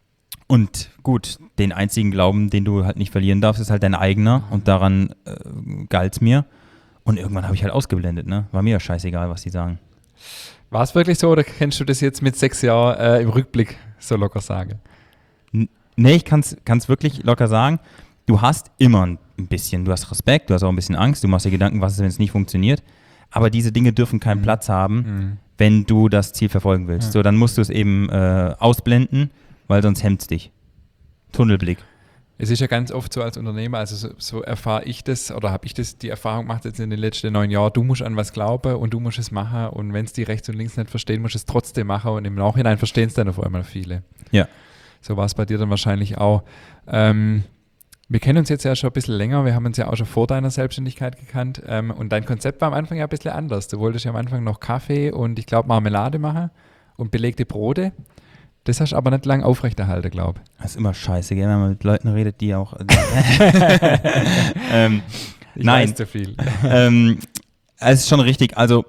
Und gut, den einzigen Glauben, den du halt nicht verlieren darfst, ist halt dein eigener und daran äh, galt's mir. Und irgendwann habe ich halt ausgeblendet, ne? War mir ja scheißegal, was die sagen. War es wirklich so oder kennst du das jetzt mit sechs Jahren äh, im Rückblick so locker sagen? N- nee, ich kann es wirklich locker sagen. Du hast immer ein bisschen, du hast Respekt, du hast auch ein bisschen Angst, du machst dir Gedanken, was ist, wenn es nicht funktioniert. Aber diese Dinge dürfen keinen mhm. Platz haben, mhm. wenn du das Ziel verfolgen willst. Ja. So, dann musst du es eben äh, ausblenden, weil sonst hemmt es dich. Tunnelblick. Es ist ja ganz oft so als Unternehmer, also so, so erfahre ich das oder habe ich das die Erfahrung gemacht jetzt in den letzten neun Jahren, du musst an was glauben und du musst es machen und wenn es die rechts und links nicht verstehen, musst du es trotzdem machen und im Nachhinein verstehen es dann auf einmal viele. Ja. So war es bei dir dann wahrscheinlich auch. Ähm, wir kennen uns jetzt ja schon ein bisschen länger, wir haben uns ja auch schon vor deiner Selbstständigkeit gekannt ähm, und dein Konzept war am Anfang ja ein bisschen anders. Du wolltest ja am Anfang noch Kaffee und ich glaube Marmelade machen und belegte Brote. Das hast du aber nicht lange aufrechterhalten, glaube ich. Das ist immer scheiße, gell, wenn man mit Leuten redet, die auch... ähm, ich nein. weiß zu viel. ähm, es ist schon richtig, also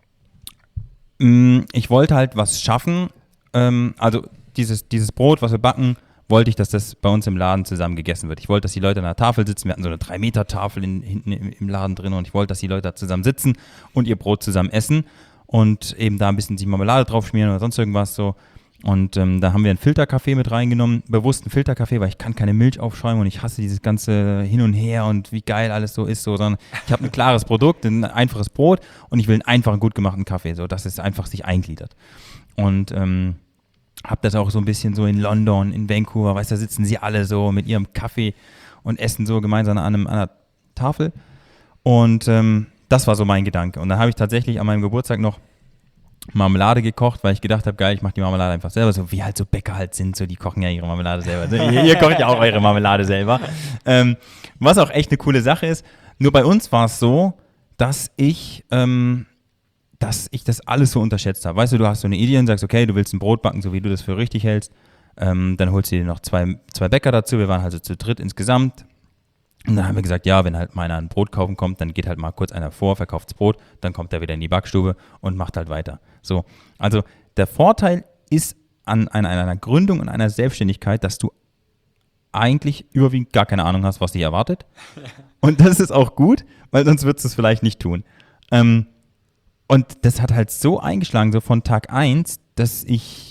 mh, ich wollte halt was schaffen, ähm, also dieses, dieses Brot, was wir backen, wollte ich, dass das bei uns im Laden zusammen gegessen wird. Ich wollte, dass die Leute an der Tafel sitzen, wir hatten so eine drei Meter Tafel in, hinten im, im Laden drin und ich wollte, dass die Leute da zusammen sitzen und ihr Brot zusammen essen und eben da ein bisschen sich Marmelade drauf schmieren oder sonst irgendwas so. Und ähm, da haben wir einen Filterkaffee mit reingenommen, bewusst einen Filterkaffee, weil ich kann keine Milch aufschäumen und ich hasse dieses ganze Hin und Her und wie geil alles so ist, so, sondern ich habe ein klares Produkt, ein einfaches Brot und ich will einen einfachen, gut gemachten Kaffee, so, dass es einfach sich eingliedert. Und ähm, habe das auch so ein bisschen so in London, in Vancouver, weißt du, da sitzen sie alle so mit ihrem Kaffee und essen so gemeinsam an, einem, an einer Tafel. Und ähm, das war so mein Gedanke. Und dann habe ich tatsächlich an meinem Geburtstag noch Marmelade gekocht, weil ich gedacht habe, geil, ich mache die Marmelade einfach selber, so wie halt so Bäcker halt sind, so die kochen ja ihre Marmelade selber. So, ihr, ihr kocht ja auch eure Marmelade selber. Ähm, was auch echt eine coole Sache ist. Nur bei uns war es so, dass ich, ähm, dass ich das alles so unterschätzt habe. Weißt du, du hast so eine Idee und sagst, okay, du willst ein Brot backen, so wie du das für richtig hältst. Ähm, dann holst du dir noch zwei, zwei Bäcker dazu. Wir waren also zu dritt insgesamt. Und dann haben wir gesagt, ja, wenn halt mal einer ein Brot kaufen kommt, dann geht halt mal kurz einer vor, verkauft das Brot, dann kommt er wieder in die Backstube und macht halt weiter. So, also der Vorteil ist an, an einer Gründung und einer Selbstständigkeit, dass du eigentlich überwiegend gar keine Ahnung hast, was dich erwartet. Und das ist auch gut, weil sonst würdest du es vielleicht nicht tun. Ähm, und das hat halt so eingeschlagen, so von Tag eins, dass ich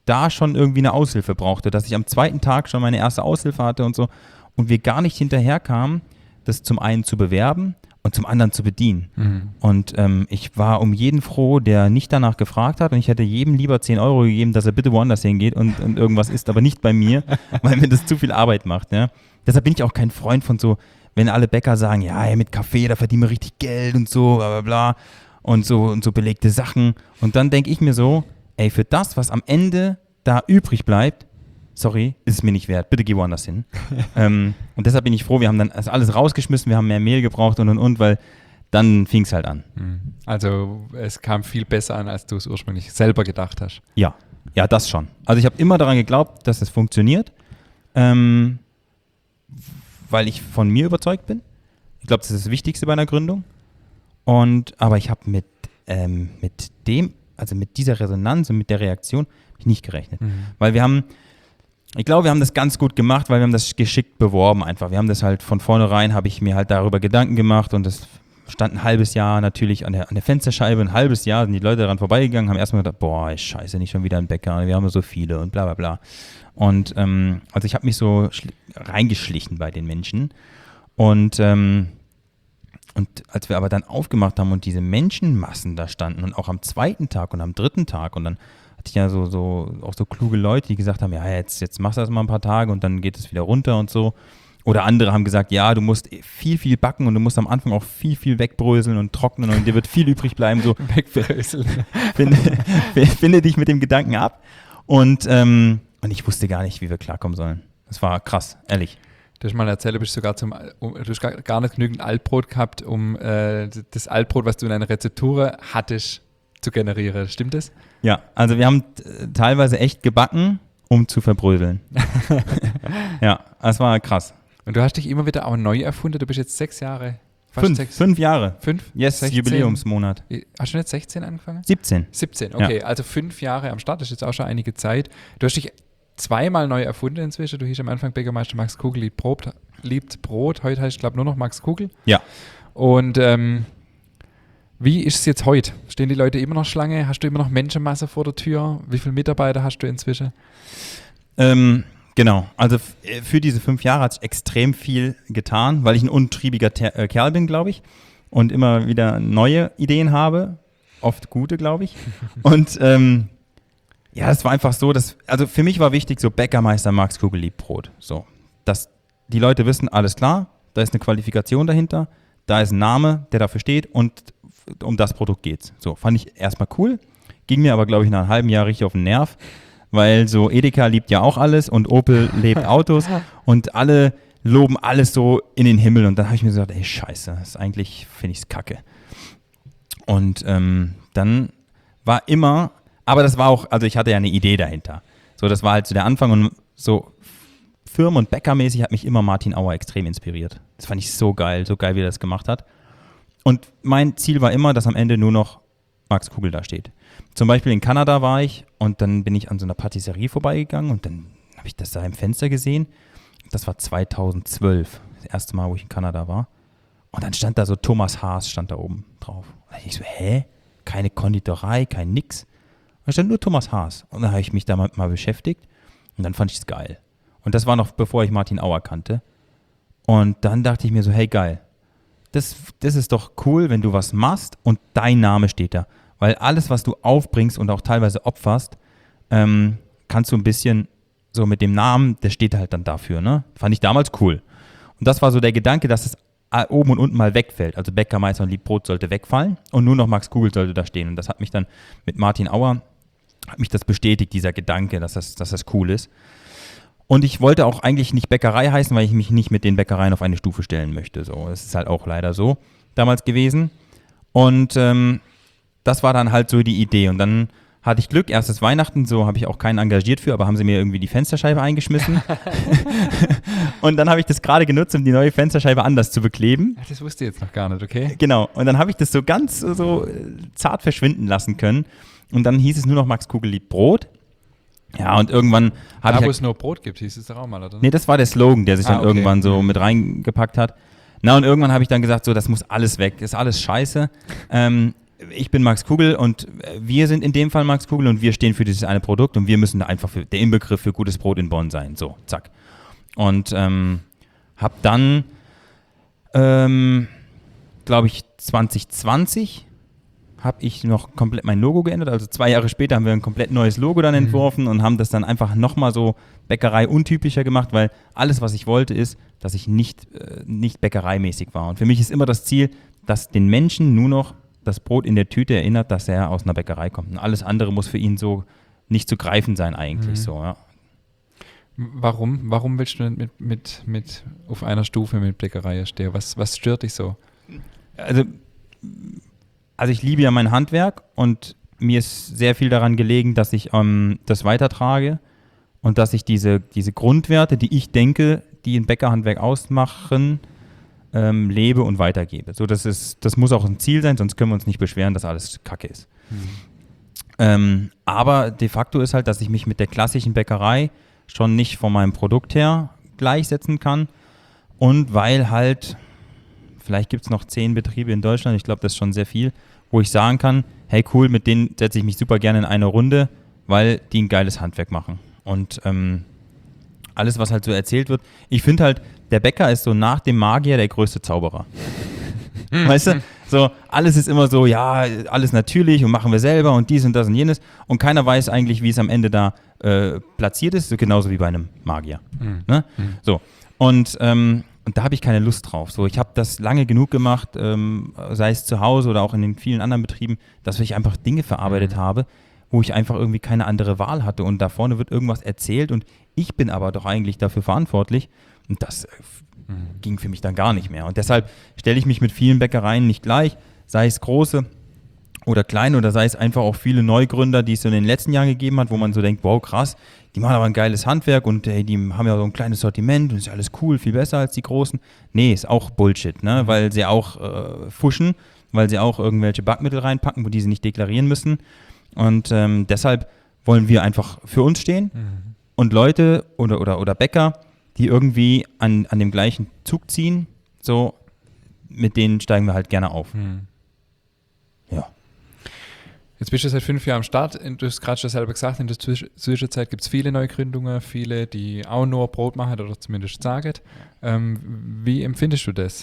da schon irgendwie eine Aushilfe brauchte, dass ich am zweiten Tag schon meine erste Aushilfe hatte und so und wir gar nicht hinterherkamen, das zum einen zu bewerben und zum anderen zu bedienen. Mhm. Und ähm, ich war um jeden froh, der nicht danach gefragt hat und ich hätte jedem lieber zehn Euro gegeben, dass er bitte woanders hingeht und, und irgendwas isst, aber nicht bei mir, weil mir das zu viel Arbeit macht. Ja? Deshalb bin ich auch kein Freund von so, wenn alle Bäcker sagen, ja, ey, mit Kaffee, da verdienen wir richtig Geld und so, bla bla bla und so, und so belegte Sachen. Und dann denke ich mir so, ey, für das, was am Ende da übrig bleibt, sorry, ist es mir nicht wert, bitte geh woanders hin. ähm, und deshalb bin ich froh, wir haben dann also alles rausgeschmissen, wir haben mehr Mehl gebraucht und und und, weil dann fing es halt an. Also es kam viel besser an, als du es ursprünglich selber gedacht hast. Ja, ja, das schon. Also ich habe immer daran geglaubt, dass es funktioniert, ähm, weil ich von mir überzeugt bin. Ich glaube, das ist das Wichtigste bei einer Gründung. Und, aber ich habe mit, ähm, mit dem, also mit dieser Resonanz und mit der Reaktion hab ich nicht gerechnet. Mhm. Weil wir haben, ich glaube, wir haben das ganz gut gemacht, weil wir haben das geschickt beworben einfach. Wir haben das halt von vornherein, habe ich mir halt darüber Gedanken gemacht und das stand ein halbes Jahr natürlich an der, an der Fensterscheibe, ein halbes Jahr sind die Leute daran vorbeigegangen, haben erstmal gedacht, boah, scheiße, nicht schon wieder ein Bäcker, wir haben so viele und bla bla bla. Und ähm, also ich habe mich so schli- reingeschlichen bei den Menschen und ähm, Und als wir aber dann aufgemacht haben und diese Menschenmassen da standen und auch am zweiten Tag und am dritten Tag und dann hatte ich ja so, so auch so kluge Leute, die gesagt haben, ja, jetzt, jetzt machst du das mal ein paar Tage und dann geht es wieder runter und so. Oder andere haben gesagt, ja, du musst viel, viel backen und du musst am Anfang auch viel, viel wegbröseln und trocknen und dir wird viel übrig bleiben. So, wegbröseln. Finde, finde dich mit dem Gedanken ab. Und, ähm, und ich wusste gar nicht, wie wir klarkommen sollen. Das war krass, ehrlich. Du hast mal erzählt, du bist sogar zum, um, du hast gar, gar nicht genügend Altbrot gehabt, um äh, das Altbrot, was du in deiner Rezeptur hattest, zu generieren. Stimmt das? Ja, also wir haben t- teilweise echt gebacken, um zu verbröseln. Ja, das war krass. Und du hast dich immer wieder auch neu erfunden. Du bist jetzt sechs Jahre. Fast Fünf, sechs, fünf Jahre. Fünf? Yes, sechzehn. Jubiläumsmonat. Hast du nicht sechzehn angefangen? siebzehn. siebzehn, okay. Ja. Also fünf Jahre am Start, das ist jetzt auch schon einige Zeit. Du hast dich zweimal neu erfunden inzwischen. Du hieß am Anfang Bäckermeister Max Kugel liebt Brot. Liebt Brot. Heute heißt es, glaube ich, nur noch Max Kugel. Ja. Und ähm, wie ist es jetzt heute? Stehen die Leute immer noch Schlange? Hast du immer noch Menschenmasse vor der Tür? Wie viele Mitarbeiter hast du inzwischen? Ähm, genau. Also f- für diese fünf Jahre hat sich extrem viel getan, weil ich ein untriebiger Ter- äh, Kerl bin, glaube ich. Und immer wieder neue Ideen habe. Oft gute, glaube ich. Und ähm, ja, es war einfach so, dass, also für mich war wichtig, so Bäckermeister Max Kugel liebt Brot. So, dass die Leute wissen, alles klar, da ist eine Qualifikation dahinter, da ist ein Name, der dafür steht und um das Produkt geht's. So, fand ich erstmal cool, ging mir aber, glaube ich, nach einem halben Jahr richtig auf den Nerv, weil so Edeka liebt ja auch alles und Opel lebt Autos und alle loben alles so in den Himmel und dann habe ich mir gesagt, ey, scheiße, das ist eigentlich, finde ich es kacke. Und ähm, dann war immer, aber das war auch, also ich hatte ja eine Idee dahinter. So, das war halt so der Anfang und so Firmen- und Bäckermäßig hat mich immer Martin Auer extrem inspiriert. Das fand ich so geil, so geil, wie er das gemacht hat. Und mein Ziel war immer, dass am Ende nur noch Max Kugel da steht. Zum Beispiel in Kanada war ich und dann bin ich an so einer Patisserie vorbeigegangen und dann habe ich das da im Fenster gesehen. Das war zweitausendzwölf, das erste Mal, wo ich in Kanada war. Und dann stand da so Thomas Haas, stand da oben drauf. Und dann ich so, hä? Keine Konditorei, kein nix. Da stand nur Thomas Haas. Und dann habe ich mich damit mal beschäftigt und dann fand ich es geil. Und das war noch bevor ich Martin Auer kannte. Und dann dachte ich mir so, hey geil, das, das ist doch cool, wenn du was machst und dein Name steht da. Weil alles, was du aufbringst und auch teilweise opferst, ähm, kannst du ein bisschen so mit dem Namen, der steht halt dann dafür. Ne? Fand ich damals cool. Und das war so der Gedanke, dass es oben und unten mal wegfällt. Also Bäckermeister und Liebbrot sollte wegfallen und nur noch Max Kugel sollte da stehen. Und das hat mich dann mit Martin Auer, hat mich das bestätigt, dieser Gedanke, dass das, dass das cool ist. Und ich wollte auch eigentlich nicht Bäckerei heißen, weil ich mich nicht mit den Bäckereien auf eine Stufe stellen möchte. So, das ist halt auch leider so damals gewesen. Und ähm, das war dann halt so die Idee. Und dann hatte ich Glück, erstes Weihnachten, so habe ich auch keinen engagiert für, aber haben sie mir irgendwie die Fensterscheibe eingeschmissen. Und dann habe ich das gerade genutzt, um die neue Fensterscheibe anders zu bekleben. Ach, das wusste ich jetzt noch gar nicht, okay? Genau. Und dann habe ich das so ganz so zart verschwinden lassen können. Und dann hieß es nur noch Max Kugel liebt Brot. Ja, und irgendwann habe ich... Da, wo halt, es nur Brot gibt, hieß es doch auch mal, oder? Nee, das war der Slogan, der sich Ah, dann okay. irgendwann so mit reingepackt hat. Na, und irgendwann habe ich dann gesagt, so, das muss alles weg, ist alles scheiße. Ähm, ich bin Max Kugel und wir sind in dem Fall Max Kugel und wir stehen für dieses eine Produkt und wir müssen einfach für, der Inbegriff für gutes Brot in Bonn sein. So, zack. Und ähm, habe dann, ähm, glaube ich, zwanzig zwanzig habe ich noch komplett mein Logo geändert. Also zwei Jahre später haben wir ein komplett neues Logo dann entworfen mhm. und haben das dann einfach nochmal so Bäckerei untypischer gemacht, weil alles, was ich wollte, ist, dass ich nicht, äh, nicht bäckereimäßig war. Und für mich ist immer das Ziel, dass den Menschen nur noch das Brot in der Tüte erinnert, dass er aus einer Bäckerei kommt. Und alles andere muss für ihn so nicht zu greifen sein eigentlich. Mhm. So, ja. Warum? Warum willst du mit, mit, mit auf einer Stufe mit Bäckerei stehen? Was, was stört dich so? Also Also ich liebe ja mein Handwerk und mir ist sehr viel daran gelegen, dass ich ähm, das weitertrage und dass ich diese, diese Grundwerte, die ich denke, die ein Bäckerhandwerk ausmachen, ähm, lebe und weitergebe. So, das ist, das muss auch ein Ziel sein, sonst können wir uns nicht beschweren, dass alles Kacke ist. Mhm. Ähm, aber de facto ist halt, dass ich mich mit der klassischen Bäckerei schon nicht von meinem Produkt her gleichsetzen kann und weil halt vielleicht gibt es noch zehn Betriebe in Deutschland, ich glaube, das ist schon sehr viel, wo ich sagen kann, hey cool, mit denen setze ich mich super gerne in eine Runde, weil die ein geiles Handwerk machen. Und ähm, alles, was halt so erzählt wird, ich finde halt, der Bäcker ist so nach dem Magier der größte Zauberer. Weißt du? So, alles ist immer so, ja, alles natürlich und machen wir selber und dies und das und jenes und keiner weiß eigentlich, wie es am Ende da äh, platziert ist, so genauso wie bei einem Magier. Mhm. Ne? Mhm. So, und ähm, Und da habe ich keine Lust drauf. So, ich habe das lange genug gemacht, ähm, sei es zu Hause oder auch in den vielen anderen Betrieben, dass ich einfach Dinge verarbeitet mhm. habe, wo ich einfach irgendwie keine andere Wahl hatte. Und da vorne wird irgendwas erzählt und ich bin aber doch eigentlich dafür verantwortlich. Und das äh, mhm. ging für mich dann gar nicht mehr. Und deshalb stelle ich mich mit vielen Bäckereien nicht gleich, sei es große oder kleine oder sei es einfach auch viele Neugründer, die es so in den letzten Jahren gegeben hat, wo man so denkt, wow, krass, die machen aber ein geiles Handwerk und hey, die haben ja so ein kleines Sortiment und ist ja alles cool, viel besser als die Großen. Nee, ist auch Bullshit, ne? Weil sie auch äh, fuschen, weil sie auch irgendwelche Backmittel reinpacken, wo die sie nicht deklarieren müssen. Und ähm, deshalb wollen wir einfach für uns stehen mhm. und Leute oder, oder, oder Bäcker, die irgendwie an, an dem gleichen Zug ziehen, so mit denen steigen wir halt gerne auf. Mhm. Ja. Jetzt bist du seit fünf Jahren am Start. Du hast gerade schon selber gesagt, in der Zwischenzeit gibt es viele Neugründungen, viele, die auch nur Brot machen oder zumindest sagen. Ähm, wie empfindest du das?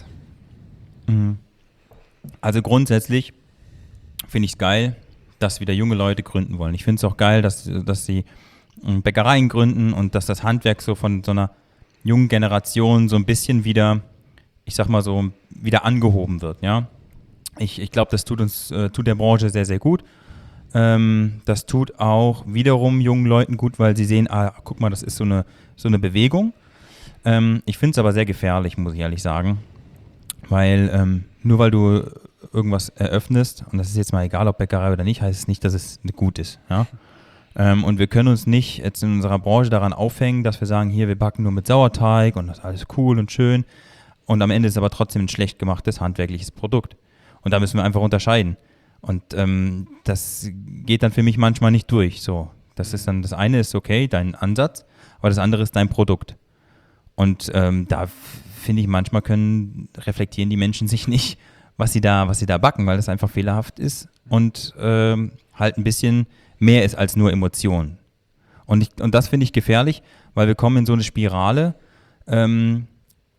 Also grundsätzlich finde ich es geil, dass wieder junge Leute gründen wollen. Ich finde es auch geil, dass, dass sie Bäckereien gründen und dass das Handwerk so von so einer jungen Generation so ein bisschen wieder, ich sag mal so, wieder angehoben wird. Ja? Ich, ich glaube, das tut uns, äh, tut der Branche sehr, sehr gut. Ähm, das tut auch wiederum jungen Leuten gut, weil sie sehen, ah, guck mal, das ist so eine, so eine Bewegung. Ähm, ich finde es aber sehr gefährlich, muss ich ehrlich sagen. Weil ähm, nur weil du irgendwas eröffnest, und das ist jetzt mal egal, ob Bäckerei oder nicht, heißt es nicht, dass es gut ist. Ja? Ähm, und wir können uns nicht jetzt in unserer Branche daran aufhängen, dass wir sagen, hier, wir backen nur mit Sauerteig und das ist alles cool und schön. Und am Ende ist aber trotzdem ein schlecht gemachtes handwerkliches Produkt. Und da müssen wir einfach unterscheiden. Und ähm, das geht dann für mich manchmal nicht durch. So, das ist dann, das eine ist okay, dein Ansatz, aber das andere ist dein Produkt. Und ähm, da finde ich, manchmal können, reflektieren die Menschen sich nicht, was sie da, was sie da backen, weil das einfach fehlerhaft ist und ähm, halt ein bisschen mehr ist als nur Emotionen. Und, ich, und das finde ich gefährlich, weil wir kommen in so eine Spirale, ähm,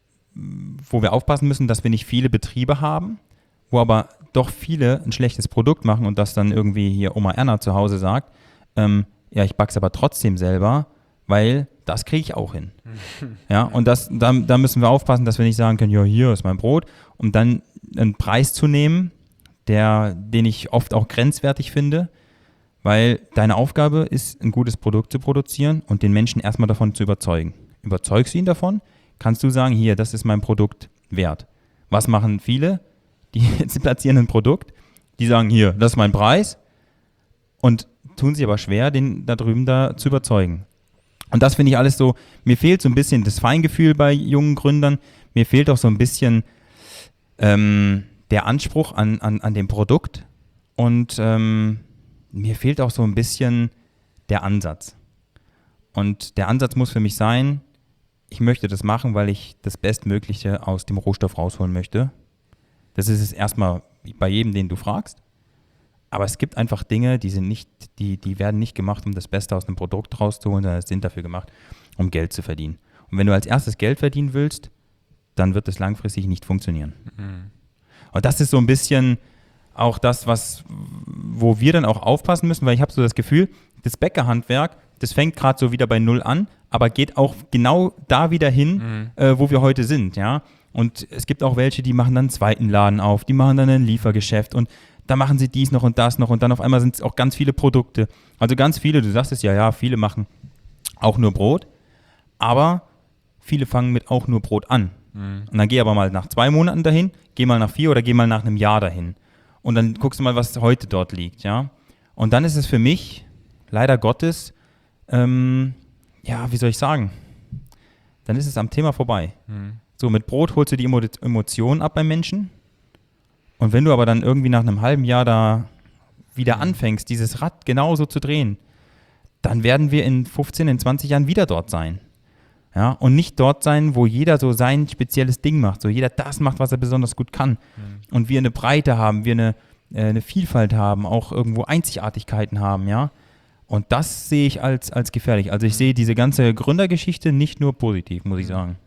wo wir aufpassen müssen, dass wir nicht viele Betriebe haben, wo aber doch viele ein schlechtes Produkt machen und das dann irgendwie hier Oma Erna zu Hause sagt, ähm, ja, ich back's aber trotzdem selber, weil das kriege ich auch hin. Ja, und das, da, da müssen wir aufpassen, dass wir nicht sagen können, ja, hier ist mein Brot, um dann einen Preis zu nehmen, der, den ich oft auch grenzwertig finde, weil deine Aufgabe ist, ein gutes Produkt zu produzieren und den Menschen erstmal davon zu überzeugen. Überzeugst du ihn davon, kannst du sagen, hier, das ist mein Produkt wert. Was machen viele? Die jetzt platzieren ein Produkt, die sagen, hier, das ist mein Preis und tun sich aber schwer, den da drüben da zu überzeugen. Und das finde ich alles so, mir fehlt so ein bisschen das Feingefühl bei jungen Gründern, mir fehlt auch so ein bisschen ähm, der Anspruch an, an, an dem Produkt und ähm, mir fehlt auch so ein bisschen der Ansatz. Und der Ansatz muss für mich sein, ich möchte das machen, weil ich das Bestmögliche aus dem Rohstoff rausholen möchte. Das ist es erstmal bei jedem, den du fragst. Aber es gibt einfach Dinge, die sind nicht, die, die werden nicht gemacht, um das Beste aus einem Produkt rauszuholen, sondern sind dafür gemacht, um Geld zu verdienen. Und wenn du als erstes Geld verdienen willst, dann wird es langfristig nicht funktionieren. Mhm. Und das ist so ein bisschen auch das, was, wo wir dann auch aufpassen müssen, weil ich habe so das Gefühl, das Bäckerhandwerk, das fängt gerade so wieder bei Null an, aber geht auch genau da wieder hin, mhm. äh, wo wir heute sind, ja. Und es gibt auch welche, die machen dann einen zweiten Laden auf, die machen dann ein Liefergeschäft und da machen sie dies noch und das noch und dann auf einmal sind es auch ganz viele Produkte. Also ganz viele, du sagst es ja, ja, viele machen auch nur Brot, aber viele fangen mit auch nur Brot an. Mhm. Und dann geh aber mal nach zwei Monaten dahin, geh mal nach vier oder geh mal nach einem Jahr dahin. Und dann guckst du mal, was heute dort liegt, ja. Und dann ist es für mich, leider Gottes, ähm, ja, wie soll ich sagen, dann ist es am Thema vorbei. Mhm. So, mit Brot holst du die Emo- Emotionen ab beim Menschen. Und wenn du aber dann irgendwie nach einem halben Jahr da wieder mhm. anfängst, dieses Rad genauso zu drehen, dann werden wir in fünfzehn, in zwanzig Jahren wieder dort sein. Ja, und nicht dort sein, wo jeder so sein spezielles Ding macht, so jeder das macht, was er besonders gut kann. Mhm. Und wir eine Breite haben, wir eine, äh, eine Vielfalt haben, auch irgendwo Einzigartigkeiten haben, ja. Und das sehe ich als, als gefährlich. Also ich mhm. sehe diese ganze Gründergeschichte nicht nur positiv, muss ich sagen.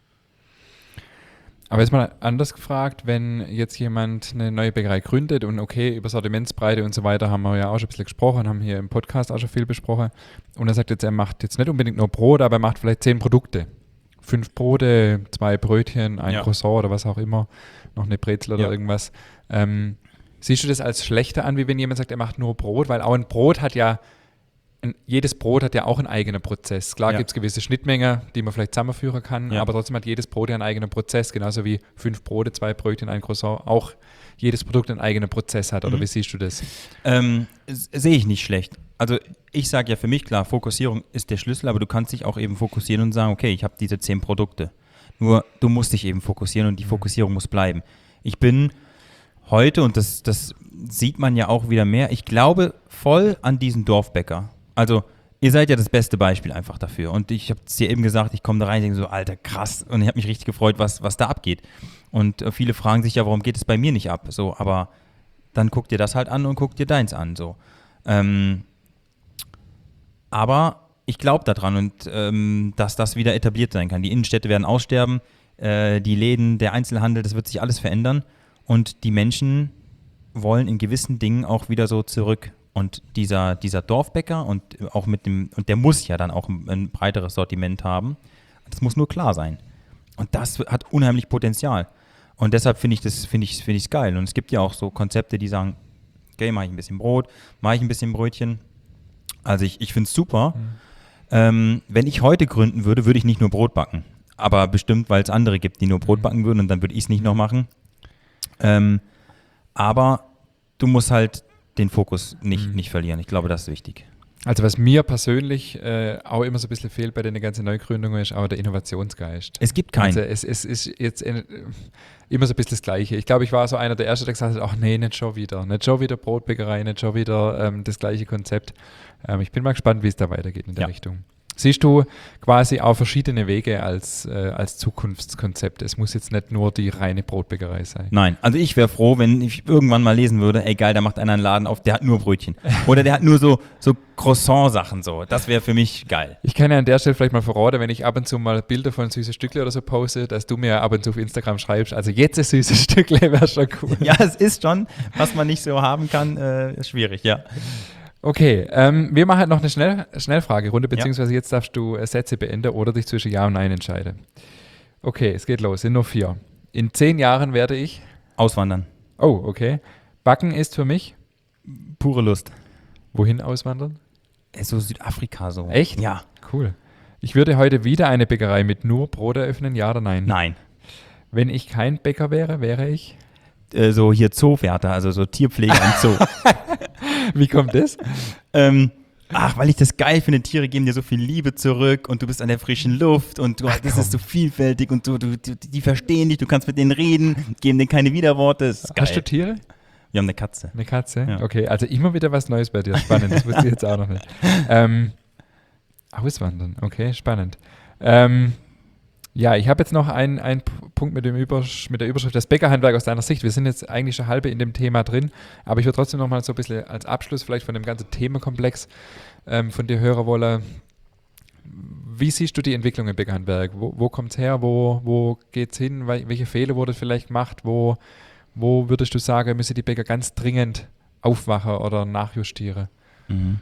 Aber jetzt mal anders gefragt, wenn jetzt jemand eine neue Bäckerei gründet und okay, über Sortimentsbreite und so weiter haben wir ja auch schon ein bisschen gesprochen, haben hier im Podcast auch schon viel besprochen und er sagt jetzt, er macht jetzt nicht unbedingt nur Brot, aber er macht vielleicht zehn Produkte. Fünf Brote, zwei Brötchen, ein ja. Croissant oder was auch immer, noch eine Brezel oder ja. irgendwas. Ähm, siehst du das als schlechter an, wie wenn jemand sagt, er macht nur Brot? Weil auch ein Brot hat ja Ein, jedes Brot hat ja auch einen eigenen Prozess. Klar ja. gibt es gewisse Schnittmengen, die man vielleicht zusammenführen kann, ja. aber trotzdem hat jedes Brot ja einen eigenen Prozess, genauso wie fünf Brote, zwei Brötchen, ein Croissant, auch jedes Produkt einen eigenen Prozess hat. Oder mhm. wie siehst du das? Ähm, sehe ich nicht schlecht. Also ich sage ja für mich, klar, Fokussierung ist der Schlüssel, aber du kannst dich auch eben fokussieren und sagen, okay, ich habe diese zehn Produkte. Nur du musst dich eben fokussieren und die mhm. Fokussierung muss bleiben. Ich bin heute, und das, das sieht man ja auch wieder mehr, ich glaube voll an diesen Dorfbäcker. Also, ihr seid ja das beste Beispiel einfach dafür. Und ich habe es dir eben gesagt, ich komme da rein und denke so, Alter, krass. Und ich habe mich richtig gefreut, was, was da abgeht. Und äh, viele fragen sich ja, warum geht es bei mir nicht ab? So, aber dann guck dir das halt an und guck dir deins an. So. Ähm, aber ich glaube daran und ähm, dass das wieder etabliert sein kann. Die Innenstädte werden aussterben, äh, die Läden, der Einzelhandel, das wird sich alles verändern. Und die Menschen wollen in gewissen Dingen auch wieder so zurück. Und dieser, dieser Dorfbäcker und auch mit dem, und der muss ja dann auch ein, ein breiteres Sortiment haben. Das muss nur klar sein. Und das hat unheimlich Potenzial. Und deshalb finde ich das, finde ich, finde ich es geil. Und es gibt ja auch so Konzepte, die sagen, okay, mache ich ein bisschen Brot, mache ich ein bisschen Brötchen. Also ich, ich finde es super. Mhm. Ähm, wenn ich heute gründen würde, würde ich nicht nur Brot backen. Aber bestimmt, weil es andere gibt, die nur Brot backen würden und dann würde ich es nicht noch machen. Ähm, aber du musst halt den Fokus nicht, mhm. nicht verlieren. Ich glaube, das ist wichtig. Also was mir persönlich äh, auch immer so ein bisschen fehlt bei den ganzen Neugründungen, ist auch der Innovationsgeist. Es gibt keinen. Also es, es ist jetzt in, immer so ein bisschen das Gleiche. Ich glaube, ich war so einer der Ersten, der gesagt hat, ach nee, nicht schon wieder. Nicht schon wieder Brotbäckerei, nicht schon wieder ähm, das gleiche Konzept. Ähm, ich bin mal gespannt, wie es da weitergeht in der ja. Richtung. Siehst du quasi auch verschiedene Wege als, äh, als Zukunftskonzept? Es muss jetzt nicht nur die reine Brotbäckerei sein. Nein, also ich wäre froh, wenn ich irgendwann mal lesen würde, ey geil, da macht einer einen Laden auf, der hat nur Brötchen. Oder der hat nur so, so Croissant-Sachen so. Das wäre für mich geil. Ich kann ja an der Stelle vielleicht mal verraten, wenn ich ab und zu mal Bilder von süßen Stückle oder so poste, dass du mir ab und zu auf Instagram schreibst, also jetzt ein süßes Stückle wäre schon cool. Ja, es ist schon, was man nicht so haben kann, äh, schwierig, ja. Okay, ähm, wir machen noch eine Schnell Schnellfragerunde, beziehungsweise ja. jetzt darfst du äh, Sätze beenden oder dich zwischen Ja und Nein entscheiden. Okay, es geht los, sind nur vier. In zehn Jahren werde ich? Auswandern. Oh, okay. Backen ist für mich? Pure Lust. Wohin auswandern? So Südafrika so. Echt? Ja. Cool. Ich würde heute wieder eine Bäckerei mit nur Brot eröffnen, ja oder nein? Nein. Wenn ich kein Bäcker wäre, wäre ich? Äh, so hier Zoowärter, also so Tierpfleger im Zoo. Wie kommt das? ähm, ach, weil ich das geil finde, Tiere geben dir so viel Liebe zurück und du bist an der frischen Luft und du, ach, das ist so vielfältig und du, du, du, die verstehen dich, du kannst mit denen reden, geben dir keine Widerworte. Das ist geil. Hast du Tiere? Wir haben eine Katze. Eine Katze? Ja. Okay, also immer wieder was Neues bei dir. Spannend, das wusste ich jetzt auch noch nicht. Ähm, Auswandern, okay, spannend. Ähm, Ja, ich habe jetzt noch einen, einen Punkt mit, dem Übersch- mit der Überschrift das Bäckerhandwerk aus deiner Sicht. Wir sind jetzt eigentlich schon halbe in dem Thema drin, aber ich würde trotzdem noch mal so ein bisschen als Abschluss vielleicht von dem ganzen Themenkomplex ähm, von dir hören wollen. Wie siehst du die Entwicklung im Bäckerhandwerk? Wo, wo kommt es her? Wo, wo geht es hin? Welche Fehler wurde vielleicht gemacht? Wo, wo würdest du sagen, müssen die Bäcker ganz dringend aufwachen oder nachjustieren? Mhm.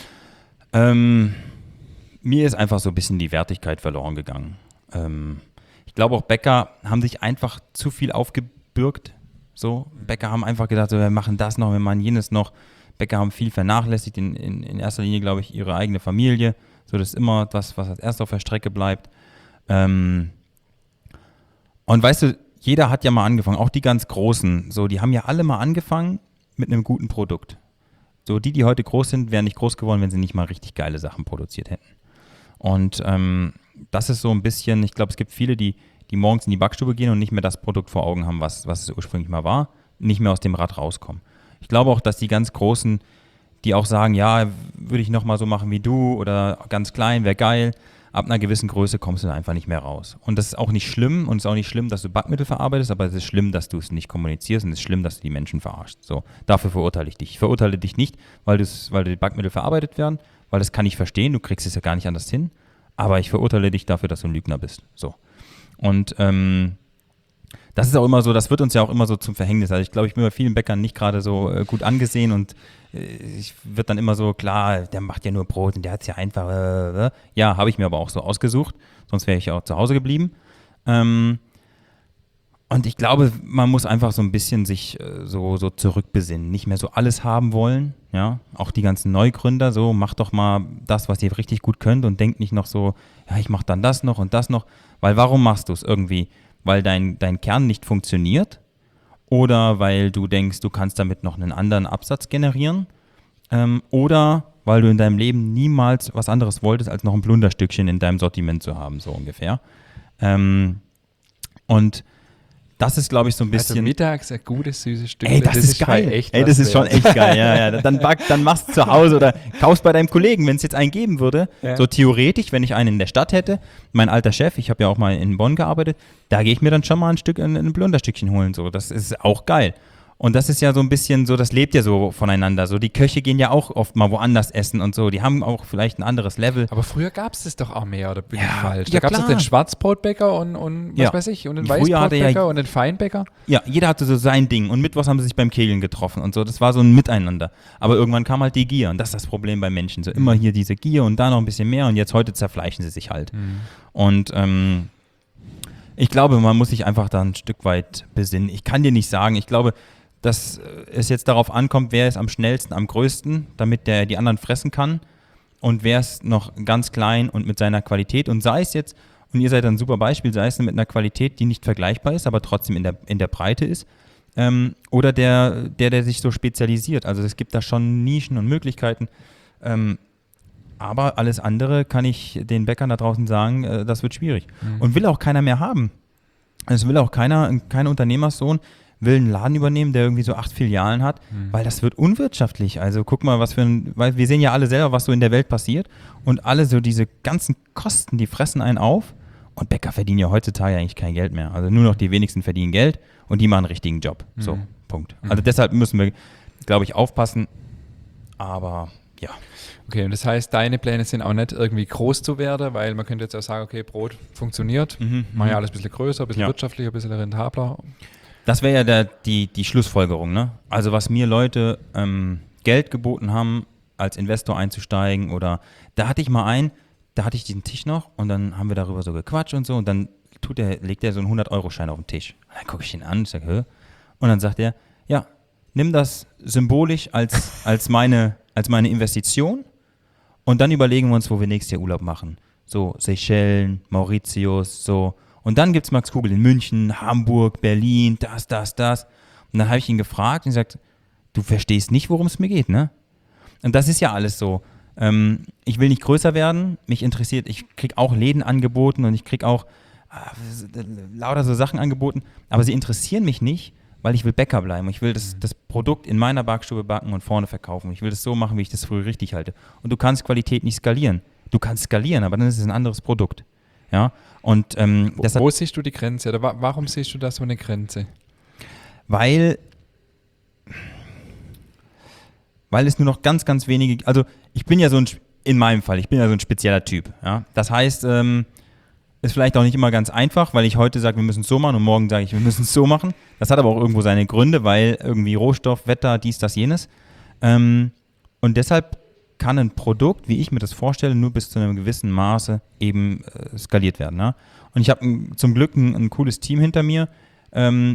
Ähm, mir ist einfach so ein bisschen die Wertigkeit verloren gegangen. Ähm, ich glaube auch Bäcker haben sich einfach zu viel aufgebürgt. So, Bäcker haben einfach gedacht, so, wir machen das noch, wir machen jenes noch. Bäcker haben viel vernachlässigt, in, in, in erster Linie, glaube ich, ihre eigene Familie. So, das ist immer das, was als erst auf der Strecke bleibt. Ähm, und weißt du, jeder hat ja mal angefangen, auch die ganz Großen. So, die haben ja alle mal angefangen mit einem guten Produkt. So, die, die heute groß sind, wären nicht groß geworden, wenn sie nicht mal richtig geile Sachen produziert hätten. Und ähm, das ist so ein bisschen, ich glaube, es gibt viele, die, die morgens in die Backstube gehen und nicht mehr das Produkt vor Augen haben, was, was es ursprünglich mal war, nicht mehr aus dem Rad rauskommen. Ich glaube auch, dass die ganz Großen, die auch sagen, ja, würde ich nochmal so machen wie du oder ganz klein, wäre geil, ab einer gewissen Größe kommst du da einfach nicht mehr raus. Und das ist auch nicht schlimm und es ist auch nicht schlimm, dass du Backmittel verarbeitest, aber es ist schlimm, dass du es nicht kommunizierst und es ist schlimm, dass du die Menschen verarschst. So, dafür verurteile ich dich. Ich verurteile dich nicht, weil, weil die Backmittel verarbeitet werden, weil das kann ich verstehen, du kriegst es ja gar nicht anders hin, aber ich verurteile dich dafür, dass du ein Lügner bist. So. Und ähm, das ist auch immer so, das wird uns ja auch immer so zum Verhängnis. Also ich glaube, ich bin bei vielen Bäckern nicht gerade so äh, gut angesehen und äh, ich wird dann immer so, klar, der macht ja nur Brot und der hat es ja einfach, äh, äh. ja, habe ich mir aber auch so ausgesucht, sonst wäre ich auch zu Hause geblieben. Ähm, und ich glaube, man muss einfach so ein bisschen sich äh, so, so zurückbesinnen, nicht mehr so alles haben wollen, ja, auch die ganzen Neugründer, so, macht doch mal das, was ihr richtig gut könnt und denkt nicht noch so, ja, ich mache dann das noch und das noch, weil warum machst du es irgendwie? Weil dein, dein Kern nicht funktioniert oder weil du denkst, du kannst damit noch einen anderen Absatz generieren ähm, oder weil du in deinem Leben niemals was anderes wolltest, als noch ein Plunderstückchen in deinem Sortiment zu haben, so ungefähr. Ähm, und das ist, glaube ich, so ein bisschen... Also mittags ein gutes, süßes Stück. Ey, das, das ist, ist geil. Echt Ey, das ist schon echt geil. Ja, ja. Dann, back, dann machst du zu Hause oder kaufst bei deinem Kollegen, wenn es jetzt einen geben würde. Ja. So theoretisch, wenn ich einen in der Stadt hätte, mein alter Chef, ich habe ja auch mal in Bonn gearbeitet, da gehe ich mir dann schon mal ein Stück, ein, ein Plunderstückchen holen. So. Das ist auch geil. Und das ist ja so ein bisschen so, das lebt ja so voneinander. So, die Köche gehen ja auch oft mal woanders essen und so. Die haben auch vielleicht ein anderes Level. Aber früher gab es das doch auch mehr, oder bin ich ja, falsch? Ja, da gab es den Schwarzbrotbäcker und, und was ja. weiß ich, und den Früher Weißbrotbäcker ja, und den Feinbäcker. Ja, jeder hatte so sein Ding. Und mittwochs haben sie sich beim Kegeln getroffen und so. Das war so ein Miteinander. Aber irgendwann kam halt die Gier. Und das ist das Problem bei Menschen. So immer hier diese Gier und da noch ein bisschen mehr. Und jetzt heute zerfleischen sie sich halt. Mhm. Und ähm, ich glaube, man muss sich einfach da ein Stück weit besinnen. Ich kann dir nicht sagen, ich glaube, dass es jetzt darauf ankommt, wer ist am schnellsten, am größten, damit der die anderen fressen kann und wer ist noch ganz klein und mit seiner Qualität und sei es jetzt, und ihr seid ein super Beispiel, sei es mit einer Qualität, die nicht vergleichbar ist, aber trotzdem in der, in der Breite ist, ähm, oder der, der, der sich so spezialisiert. Also es gibt da schon Nischen und Möglichkeiten, ähm, aber alles andere kann ich den Bäckern da draußen sagen, äh, das wird schwierig. Mhm. Und will auch keiner mehr haben. Es will auch keiner, kein Unternehmerssohn, will einen Laden übernehmen, der irgendwie so acht Filialen hat, mhm. weil das wird unwirtschaftlich. Also guck mal, was für ein, weil wir sehen ja alle selber, was so in der Welt passiert und alle so diese ganzen Kosten, die fressen einen auf und Bäcker verdienen ja heutzutage eigentlich kein Geld mehr. Also nur noch die wenigsten verdienen Geld und die machen einen richtigen Job. Mhm. So, Punkt. Mhm. Also deshalb müssen wir, glaube ich, aufpassen, aber ja. Okay, und das heißt, deine Pläne sind auch nicht irgendwie groß zu werden, weil man könnte jetzt auch sagen, okay, Brot funktioniert, mhm. machen ja alles ein bisschen größer, ein bisschen ja. wirtschaftlicher, ein bisschen rentabler. Das wäre ja der, die, die Schlussfolgerung, ne? Also was mir Leute ähm, Geld geboten haben, als Investor einzusteigen oder da hatte ich mal einen, da hatte ich diesen Tisch noch und dann haben wir darüber so gequatscht und so und dann tut der, legt er so einen hundert-Euro-Schein auf den Tisch. Und dann gucke ich ihn an und sage, hä? Und dann sagt er, ja, nimm das symbolisch als, als, meine, als meine Investition und dann überlegen wir uns, wo wir nächstes Jahr Urlaub machen. So Seychellen, Mauritius, so. Und dann gibt es Max Kugel in München, Hamburg, Berlin, das, das, das. Und dann habe ich ihn gefragt und gesagt, du verstehst nicht, worum es mir geht, ne? Und das ist ja alles so. Ähm, ich will nicht größer werden, mich interessiert, ich kriege auch Läden angeboten und ich kriege auch äh, lauter so Sachen angeboten, aber sie interessieren mich nicht, weil ich will Bäcker bleiben. Ich will das, das Produkt in meiner Backstube backen und vorne verkaufen. Ich will das so machen, wie ich das früher richtig halte. Und du kannst Qualität nicht skalieren. Du kannst skalieren, aber dann ist es ein anderes Produkt. Ja, und ähm, Wo, deshalb, wo siehst du die Grenze? Oder wa- warum siehst du da so eine Grenze? weil, weil es nur noch ganz, ganz wenige, also ich bin ja so ein, in meinem Fall, ich bin ja so ein spezieller Typ. Ja? Das heißt, ähm, ist vielleicht auch nicht immer ganz einfach, weil ich heute sage, wir müssen es so machen und morgen sage ich, wir müssen es so machen. Das hat aber auch irgendwo seine Gründe, weil irgendwie Rohstoff, Wetter, dies, das, jenes. Ähm, und deshalb kann ein Produkt, wie ich mir das vorstelle, nur bis zu einem gewissen Maße eben äh, skaliert werden. Ne? Und ich habe zum Glück ein, ein cooles Team hinter mir, ähm,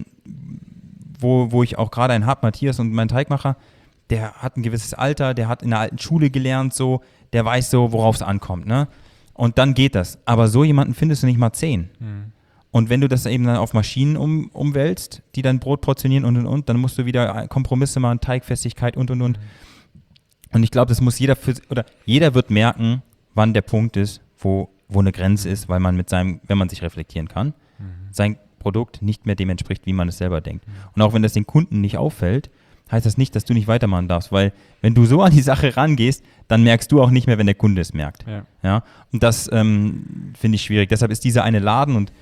wo, wo ich auch gerade einen habe, Matthias und mein Teigmacher, der hat ein gewisses Alter, der hat in der alten Schule gelernt, so, der weiß so, worauf es ankommt. Ne? Und dann geht das. Aber so jemanden findest du nicht mal zehn. Mhm. Und wenn du das eben dann auf Maschinen um, umwälzt, die dann Brot portionieren und und und, dann musst du wieder Kompromisse machen, Teigfestigkeit und und und. Und ich glaube, das muss jeder für, oder jeder wird merken, wann der Punkt ist, wo, wo eine Grenze ist, weil man mit seinem, wenn man sich reflektieren kann, Mhm. sein Produkt nicht mehr dem entspricht, wie man es selber denkt. Und auch wenn das den Kunden nicht auffällt, heißt das nicht, dass du nicht weitermachen darfst, weil wenn du so an die Sache rangehst, dann merkst du auch nicht mehr, wenn der Kunde es merkt. Ja. Ja? Und das ähm, finde ich schwierig. Deshalb ist dieser eine Laden und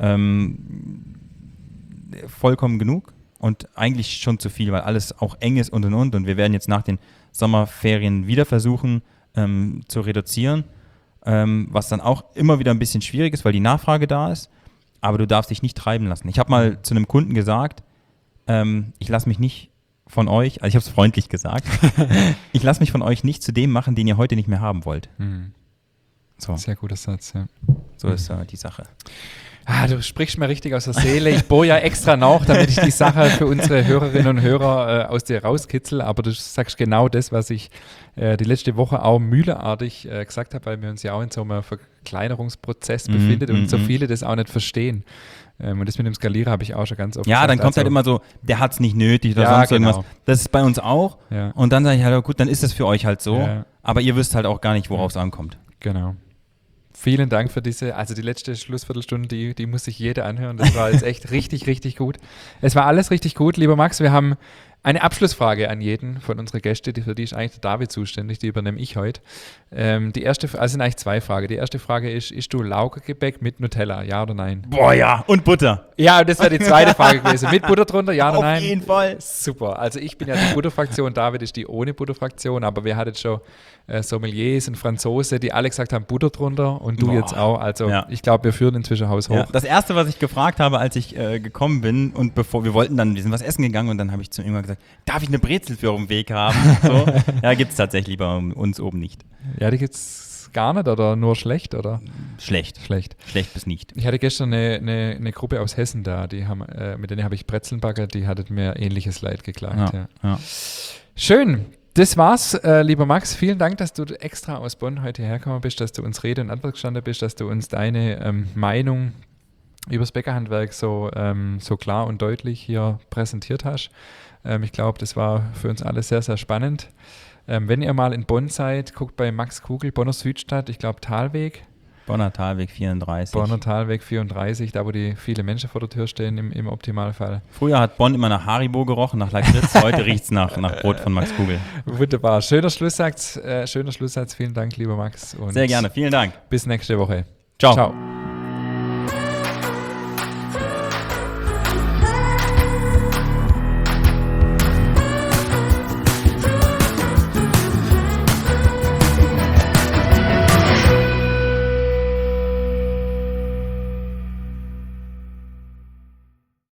ähm, vollkommen genug und eigentlich schon zu viel, weil alles auch eng ist und und und. Und wir werden jetzt nach den Sommerferien wieder versuchen ähm, zu reduzieren, ähm, was dann auch immer wieder ein bisschen schwierig ist, weil die Nachfrage da ist. Aber du darfst dich nicht treiben lassen. Ich habe mal zu einem Kunden gesagt, ähm, ich lasse mich nicht von euch, also ich habe es freundlich gesagt, ich lasse mich von euch nicht zu dem machen, den ihr heute nicht mehr haben wollt. Mhm. So, Sehr guter Satz, ja. so ist äh, die Sache. Ah, du sprichst mir richtig aus der Seele. Ich bohre ja extra nach, damit ich die Sache für unsere Hörerinnen und Hörer äh, aus dir rauskitzel. Aber du sagst genau das, was ich äh, die letzte Woche auch mühleartig äh, gesagt habe, weil wir uns ja auch in so einem Verkleinerungsprozess Mhm, befinden und mhm, so mhm. viele das auch nicht verstehen. Ähm, und das mit dem Skalierer habe ich auch schon ganz oft Ja, gesagt. dann kommt Also, halt immer so, der hat es nicht nötig oder Ja, sonst genau. irgendwas. Das ist bei uns auch. Ja, Und dann sage ich, ja gut, dann ist es für euch halt so. Ja. Aber ihr wisst halt auch gar nicht, worauf es ankommt. genau. Vielen Dank für diese, also die letzte Schlussviertelstunde, die, die muss sich jeder anhören. Das war jetzt echt richtig, richtig gut. Es war alles richtig gut, lieber Max. Wir haben eine Abschlussfrage an jeden von unseren Gästen, die, für die ist eigentlich der David zuständig, die übernehme ich heute. Ähm, die erste, also sind eigentlich zwei Fragen. Die erste Frage ist, isst du Laugengebäck mit Nutella, ja oder nein? Boah, ja. Und Butter. Ja, das wäre die zweite Frage gewesen. Mit Butter drunter, ja oder Auf nein? jeden Fall. Super. Also ich bin ja die Butterfraktion, David ist die ohne Butterfraktion, aber wir hatten schon äh, Sommeliers und Franzose, die alle gesagt haben, Butter drunter und du Boah. jetzt auch. Also Ja. ich glaube, wir führen inzwischen Haus hoch. Ja, das Erste, was ich gefragt habe, als ich äh, gekommen bin und bevor, wir wollten dann, wir sind was essen gegangen und dann habe ich zu ihm immer gesagt, darf ich eine Brezel für auf dem Weg haben? So. Ja, gibt es tatsächlich bei uns oben nicht. Ja, die gibt's gar nicht oder nur schlecht oder? Schlecht. Schlecht. Schlecht bis nicht. Ich hatte gestern eine, eine, eine Gruppe aus Hessen da, die haben, äh, mit denen habe ich Brezeln baggert, die hatten mir ähnliches Leid geklagt. Ja. Ja. Schön. Das war's, äh, lieber Max. Vielen Dank, dass du extra aus Bonn heute hergekommen bist, dass du uns Rede und Antwort gestanden bist, dass du uns deine ähm, Meinung über das Bäckerhandwerk so, ähm, so klar und deutlich hier präsentiert hast. Ähm, ich glaube, das war für uns alle sehr, sehr spannend. Ähm, wenn ihr mal in Bonn seid, guckt bei Max Kugel, Bonner Südstadt, ich glaube Talweg. Bonner Talweg vierunddreißig. Bonner Talweg vierunddreißig, da wo die viele Menschen vor der Tür stehen im, im Optimalfall. Früher hat Bonn immer nach Haribo gerochen, nach Lakritz. Heute riecht es nach, nach Brot von Max Kugel. Wunderbar. Schöner Schlusssatz, äh, schöner Schlusssatz. Vielen Dank, lieber Max. Und Sehr gerne. Vielen Dank. bis nächste Woche. Ciao. Ciao.